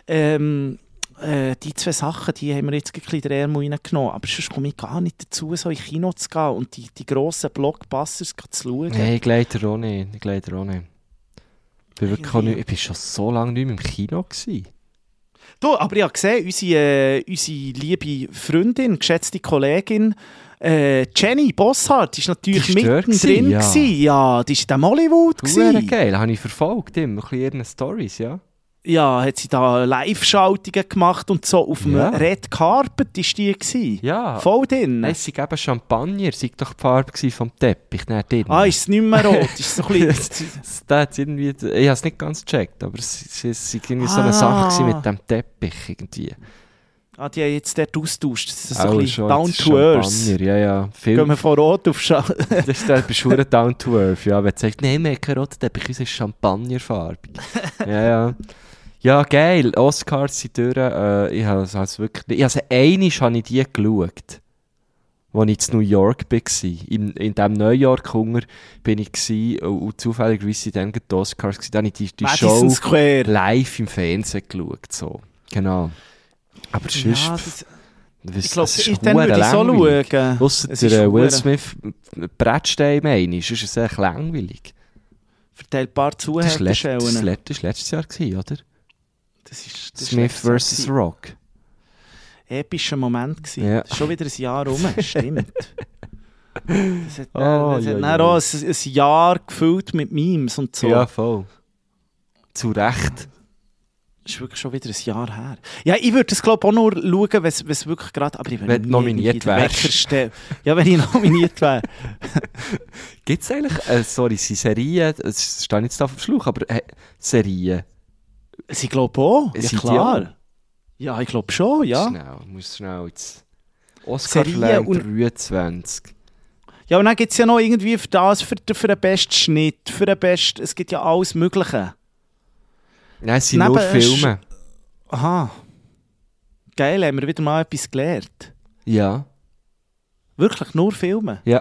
Die zwei Sachen, die haben wir jetzt ein bisschen in den Ärmel reingenommen. Aber sonst komme ich gar nicht dazu, so in Kino zu gehen und die grossen Blockbusters zu schauen. Nein, ich leider auch nicht. Ich bin schon so lange nicht mehr im Kino gewesen. Du, aber ich habe gesehen, unsere liebe Freundin, geschätzte Kollegin, Jenny Bosshardt, ist natürlich mittendrin gewesen. Ja, die war in dem Hollywood gewesen. Geil, habe ich verfolgt, immer ein bisschen ihre Storys, ja. Ja, hat sie da Live-Schaltungen gemacht und so auf dem Red Carpet ist die gewesen. Ja. Voll drin. Es war eben Champagner, es war doch die Farbe vom Teppich. Ah, ist es nicht mehr rot? Ist so ein bisschen... ich habe es nicht ganz gecheckt, aber es war irgendwie so eine Sache mit dem Teppich irgendwie. Ah, die haben jetzt dort austauscht. Das ist so ein bisschen down to earth. Ja. Gehen wir von rot auf Das ist der beschwuren down to earth, ja. Wenn du sagst, nein, wir haben keinen roten Teppich, uns ist Champagnerfarbe. Ja. Ja, geil. Oscars sind durch. Ich habe es wirklich... Also einmal habe ich die geschaut, als ich in New York war. In diesem New York-Hunger bin ich und zufälligerweise dann die Oscars gewesen. Dann habe ich die Show Square live im Fernsehen geschaut. So. Genau. Aber sonst... Ja, ich glaube, dann würde ich so schauen. Ausser der Will Smith Brettstein meine, ist es echt langweilig. Verteilt ein paar Zuhälterstellen. Das war letztes Jahr, oder? Das Smith vs. Rock. Epischer Moment gewesen. Ja. Schon wieder ein Jahr rum, stimmt. Das hat dann auch ein Jahr gefüllt mit Memes und so. Ja, voll. Zu Recht. Das ist wirklich schon wieder ein Jahr her. Ja, ich würde es glaube ich auch nur schauen, wenn es wirklich gerade... Aber ich wenn du nominiert wärst. Ja, wenn ich nominiert wäre. Gibt es eigentlich, Serien, es steht jetzt auf dem Schlauch, aber Serien? Sie glaube auch, ja klar. Ja, ich glaube schon, ja. Muss schnell jetzt... Oscar 23. Ja, und dann gibt es ja noch irgendwie für den besten Schnitt, für den besten... Es gibt ja alles Mögliche. Nein, es sind nur Filme. Aha. Geil, haben wir wieder mal etwas gelernt. Ja. Wirklich nur Filme? Ja.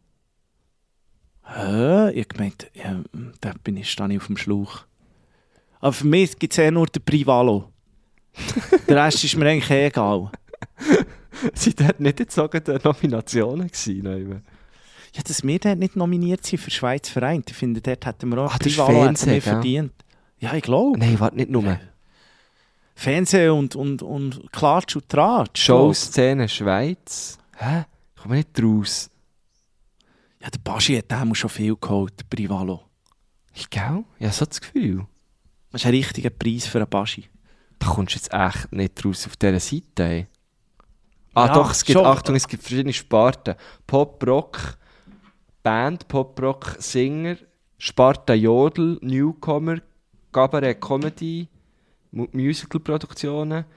Ich meinte, ja, da stehe ich auf dem Schlauch. Aber für mich gibt es nur den Privalo. Der Rest ist mir eigentlich egal. Sind dort nicht jetzt sogar Nominationen gewesen? Ja, dass wir dort nicht nominiert sind für Schweiz vereint. Ich finde, dort hätten wir auch das Privalo Fernsehen, verdient. Ja, ich glaube. Nein, warte nicht nur. Fernsehen und Klatsch und Tratsch. Showszene Schweiz. Hä? Ich komme nicht raus. Ja, der Baschi hat dem schon viel geholt, der Privalo. Ich glaube, ich habe so das Gefühl. Das ist ein richtiger Preis für einen Baschi. Da kommst du jetzt echt nicht raus auf dieser Seite. Ey. Ah Ja, doch, es gibt, schon. Achtung, es gibt verschiedene Sparten. Pop-Rock, Band, Pop-Rock, Singer, Sparte Jodel, Newcomer, Cabaret Comedy, Musical-Produktionen,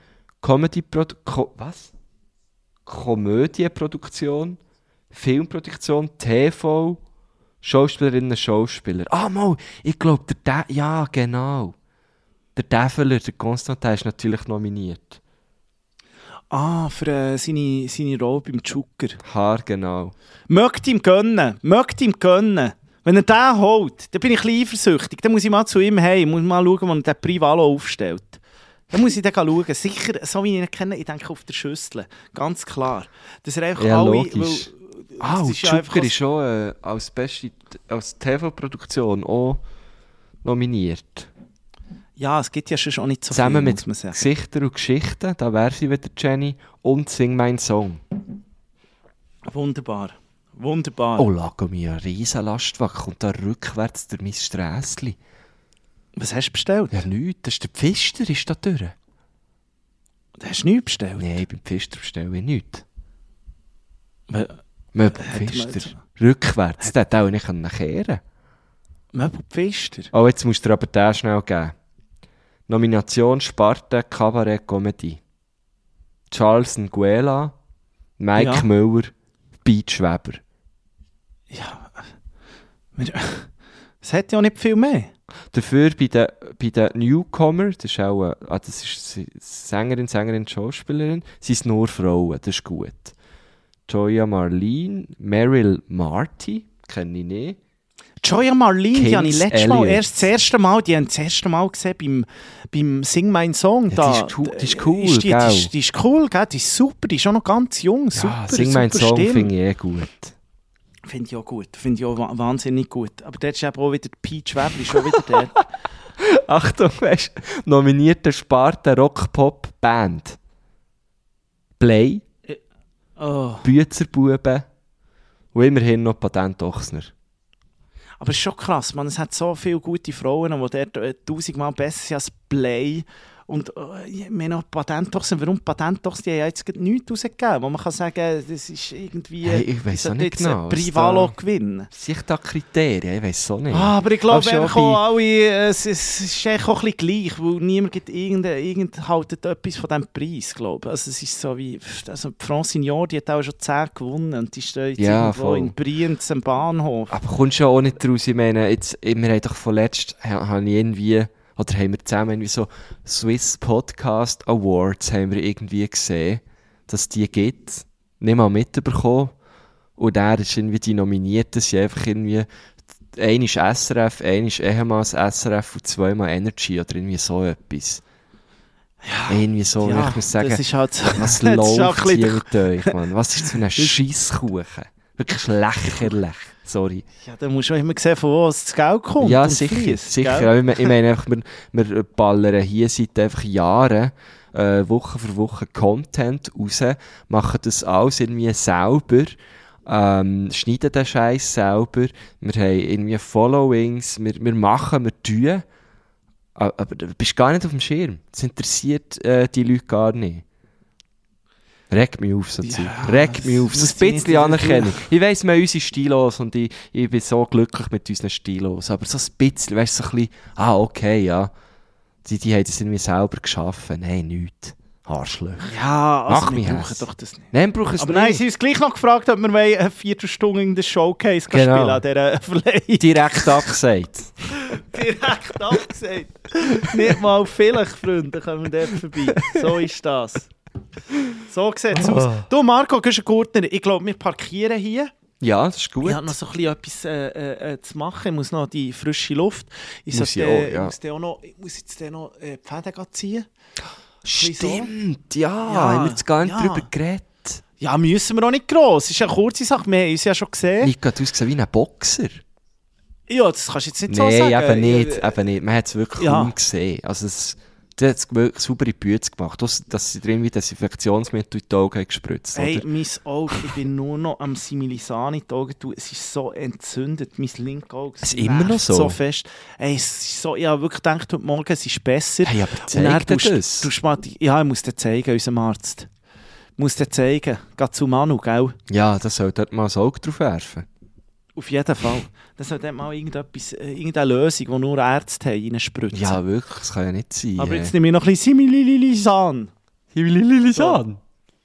Komödienproduktion, Filmproduktion, TV, Schauspielerinnen, Schauspieler. Ah, mal, ich glaube, ja, genau. Der Develer, der Konstantin, ist natürlich nominiert. Ah, für seine Rolle beim Zucker. Haar, genau. Mögt ihm gönnen. Wenn er den holt, dann bin ich ein bisschen eifersüchtig. Dann muss ich mal zu ihm heim, muss mal schauen, wo er den Privalo aufstellt. Dann muss ich dann schauen. Sicher, so wie ich ihn kenne, ich denke auf der Schüssel. Ganz klar. Dass er einfach Ja, alle... logisch. weil, Und ist ja einfach Zucker ist schon als TV-Produktion auch nominiert. Ja, es gibt ja schon nicht so Zusammen viel, mit muss man sagen. Gesichter und Geschichten, da wäre sie wieder Jenny, und Sing mein Song. Wunderbar. Wunderbar. Oh, lag mir ein riesen Lastwagen, kommt da rückwärts durch mein Strässli. Was hast du bestellt? Ja, nichts, das ist der Pfister, ist da durch. Hast du nichts bestellt? Nein, beim Pfister bestelle ich nichts. Weil- Möbelpfister. Rückwärts, der hätte auch nicht kehren können. Möbelpfister? Oh, jetzt musst du dir aber den schnell geben. Nomination Sparte, Cabaret, Comedy. Charles Nguela, Mike Ja. Müller, Beat Weber. Ja. Es hat ja nicht viel mehr. Dafür bei den Newcomer, das ist auch das ist Sängerin, Schauspielerin, sind es nur Frauen, das ist gut. Joya Marlene, Meryl Marty, kenne ich nicht. Joya Marlene, die habe ich Kings letztes Mal Elliot. das erste Mal gesehen beim Sing mein Song. Ja, Da. die ist cool, die, die, gell? die ist cool, gell? Die ist super, die ist auch noch ganz jung. Super, Ja, Sing mein super Song Stimme. finde ich gut. Finde ich auch gut, finde ich auch wahnsinnig gut. Aber dort ist eben auch wieder Peach Weber, ist schon wieder dort. Achtung, weißt du, nominierte Sparte Rock-Pop-Band. Play, Oh. Büzerbuben und immerhin noch Patent Ochsner. Aber es ist schon krass, man, es hat so viele gute Frauen, die dort 1000-mal besser sind als Play. Und wir haben noch Patentochsen. Warum Patentochsen? Die haben jetzt nichts rausgegeben, wo man kann sagen, das ist irgendwie... Hey, ich weiss das auch hat nicht jetzt genau, ein was Privalo da- gewinnen. Sind da Kriterien? Ich weiss auch nicht. Ah, aber ich glaube Aber schon einfach auch alle, es ist eigentlich auch ein bisschen gleich, weil niemand gibt haltet etwas von diesem Preis, glaube ich. Also es ist so wie, also die Francignon, die hat auch schon 10 gewonnen und die steht Ja, irgendwo voll. in Brienz am Bahnhof. Aber kommst du ja auch nicht raus? Ich meine, jetzt, wir haben doch vorletzt, habe ich irgendwie, oder haben wir zusammen irgendwie so Swiss Podcast Awards haben wir irgendwie gesehen, dass es die gibt. Nicht mal mitbekommen. Und der ist irgendwie die Nominierten, sind einfach irgendwie, ein ist SRF, ein ist ehemals SRF und zweimal Energy oder irgendwie so etwas. Ja, irgendwie so, Ja, ich muss sagen, das ist halt, was das ist auch läuft ein bisschen- hier mit euch, Mann? Was ist das für ein Scheisskuchen? Wirklich lächerlich. Sorry. Ja, da musst du auch immer sehen, von wo das Geld kommt. Ja, und sicher. fließt, Sicher. gell? Ich meine einfach, wir ballern hier seit einfach Jahren Woche für Woche Content raus, machen das alles irgendwie selber, schneiden den Scheiß selber, wir haben irgendwie Followings, wir machen, wir tun, aber du bist gar nicht auf dem Schirm. Das interessiert die Leute gar nicht. Regt mich auf, so Ja, Zeug. Regt mich auf. das So muss ein ich nicht bisschen Anerkennung. dafür- Ich weiss, wir haben unsere Stilos und ich bin so glücklich mit unseren Stilos. Aber so ein bisschen, weißt du, so ein bisschen, okay, ja. Die haben das irgendwie selber geschaffen. Nein, nichts. Arschlöcher. Ja, also Mach wir mich brauchen hässlich. doch das nicht. Nein, brauche es Aber nicht. nein, sie haben uns gleich noch gefragt, ob wir eine Viertelstunde in der Showcase Genau. spielen an dieser Verleihung. Direkt abgesagt. Direkt abgesagt. Nicht mal vielleicht, Freunde, kommen dort vorbei. So ist das. So sieht es aus. Du, Marco, Güschen-Gurtner, ich glaube, wir parkieren hier. Ja, das ist gut. Ich habe noch so ein bisschen etwas zu machen. Ich muss noch die frische Luft. Ich Muss sollte, ich auch, ja. ich muss jetzt dann noch die Fäden ziehen. Stimmt, ja. Ja, Haben wir jetzt gar nicht ja. drüber geredet. Ja, müssen wir auch nicht gross. Es ist eine kurze Sache. Wir haben uns ja schon gesehen. Nika, du hast gesehen wie ein Boxer. Ja, das kannst du jetzt nicht so Nein, sagen. eben nicht. Man hat es wirklich Ja. kaum gesehen. Also Der hat es wirklich sauber in die Bütze gemacht, dass sie drin wie Desinfektionsmittel in die Augen gespritzt haben. Hey, mein Auge, ich bin nur noch am Similisane in die Augen tun. Es ist so entzündet, mein linkes Auge. Es ist immer noch so? So fest. Hey, es ist so, ich habe wirklich gedacht, heute Morgen es ist besser. Hey, aber zeig dir das. Ja, ich muss dir zeigen, unserem Arzt. Ich muss dir zeigen. Geh zu Manu, gell? Ja, das soll dort mal ein Auge drauf werfen. Auf jeden Fall. Das sollte mal irgendeine Lösung, die nur Ärzte haben, reinspritzen. Ja, wirklich, das kann ja nicht sein. Aber jetzt nehme ich noch ein bisschen Simililisan. Simililisan?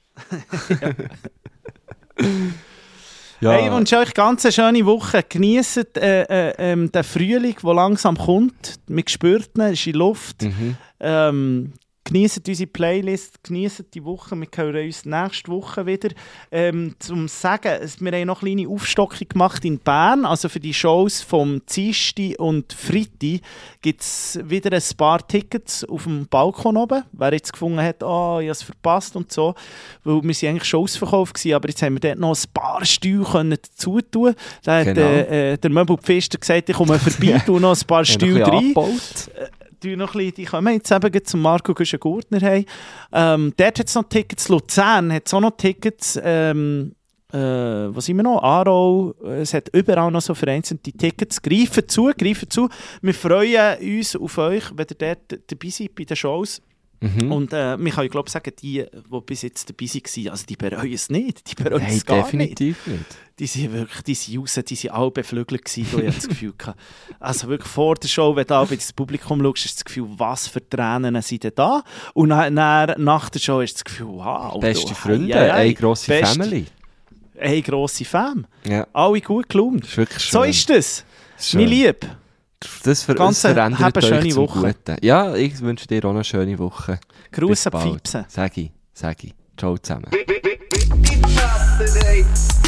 Ja. Hey, ich wünsche euch ganz eine schöne Woche. Genießt den Frühling, der langsam kommt. Wir spüren ihn, ist in Luft. Genießt unsere Playlist, genießt die Woche. Wir hören uns nächste Woche wieder. Zum Sagen, wir haben noch eine kleine Aufstockung gemacht in Bern. Also für die Shows vom Dienstag und Freitag gibt es wieder ein paar Tickets auf dem Balkon oben. Wer jetzt gefunden hat, ich habe es verpasst und so. Weil wir waren eigentlich schon ausverkauft gewesen, aber jetzt haben wir dort noch ein paar Stühle dazu tun. Da hat der Möbelpfister gesagt, ich komme vorbei, tue noch ein paar Stühle rein. Die kommen jetzt eben zum Marco Güschen-Gurtner haben. Dort hat es noch Tickets, Luzern hat es auch noch Tickets, was sind wir noch? Aarau, es hat überall noch so vereinzelte Tickets. Greifen zu. Wir freuen uns auf euch, wenn ihr dort dabei seid bei den Shows. Und wir können, glaube ich, sagen, die bis jetzt dabei waren, also die bereuen es nicht. Die bereuen es gar definitiv nicht. Die sind wirklich, die sind raus, die sind alle beflügelt gewesen, ich das Gefühl gehabt. Also wirklich vor der Show, wenn du auch ins Publikum schaust, ist das Gefühl, was für Tränen sind denn da? Und nach der Show ist das Gefühl, wow. Beste Freunde, eine grosse Family. Eine grosse Fam. Ja. Alle gut gelaunt. Ist wirklich schön. So ist das. Mein Lieb. Das verändert euch schöne zum Woche. Guten. Ja, ich wünsche dir auch eine schöne Woche. Gruß an Pfipsen. Sag ich. Ciao zusammen.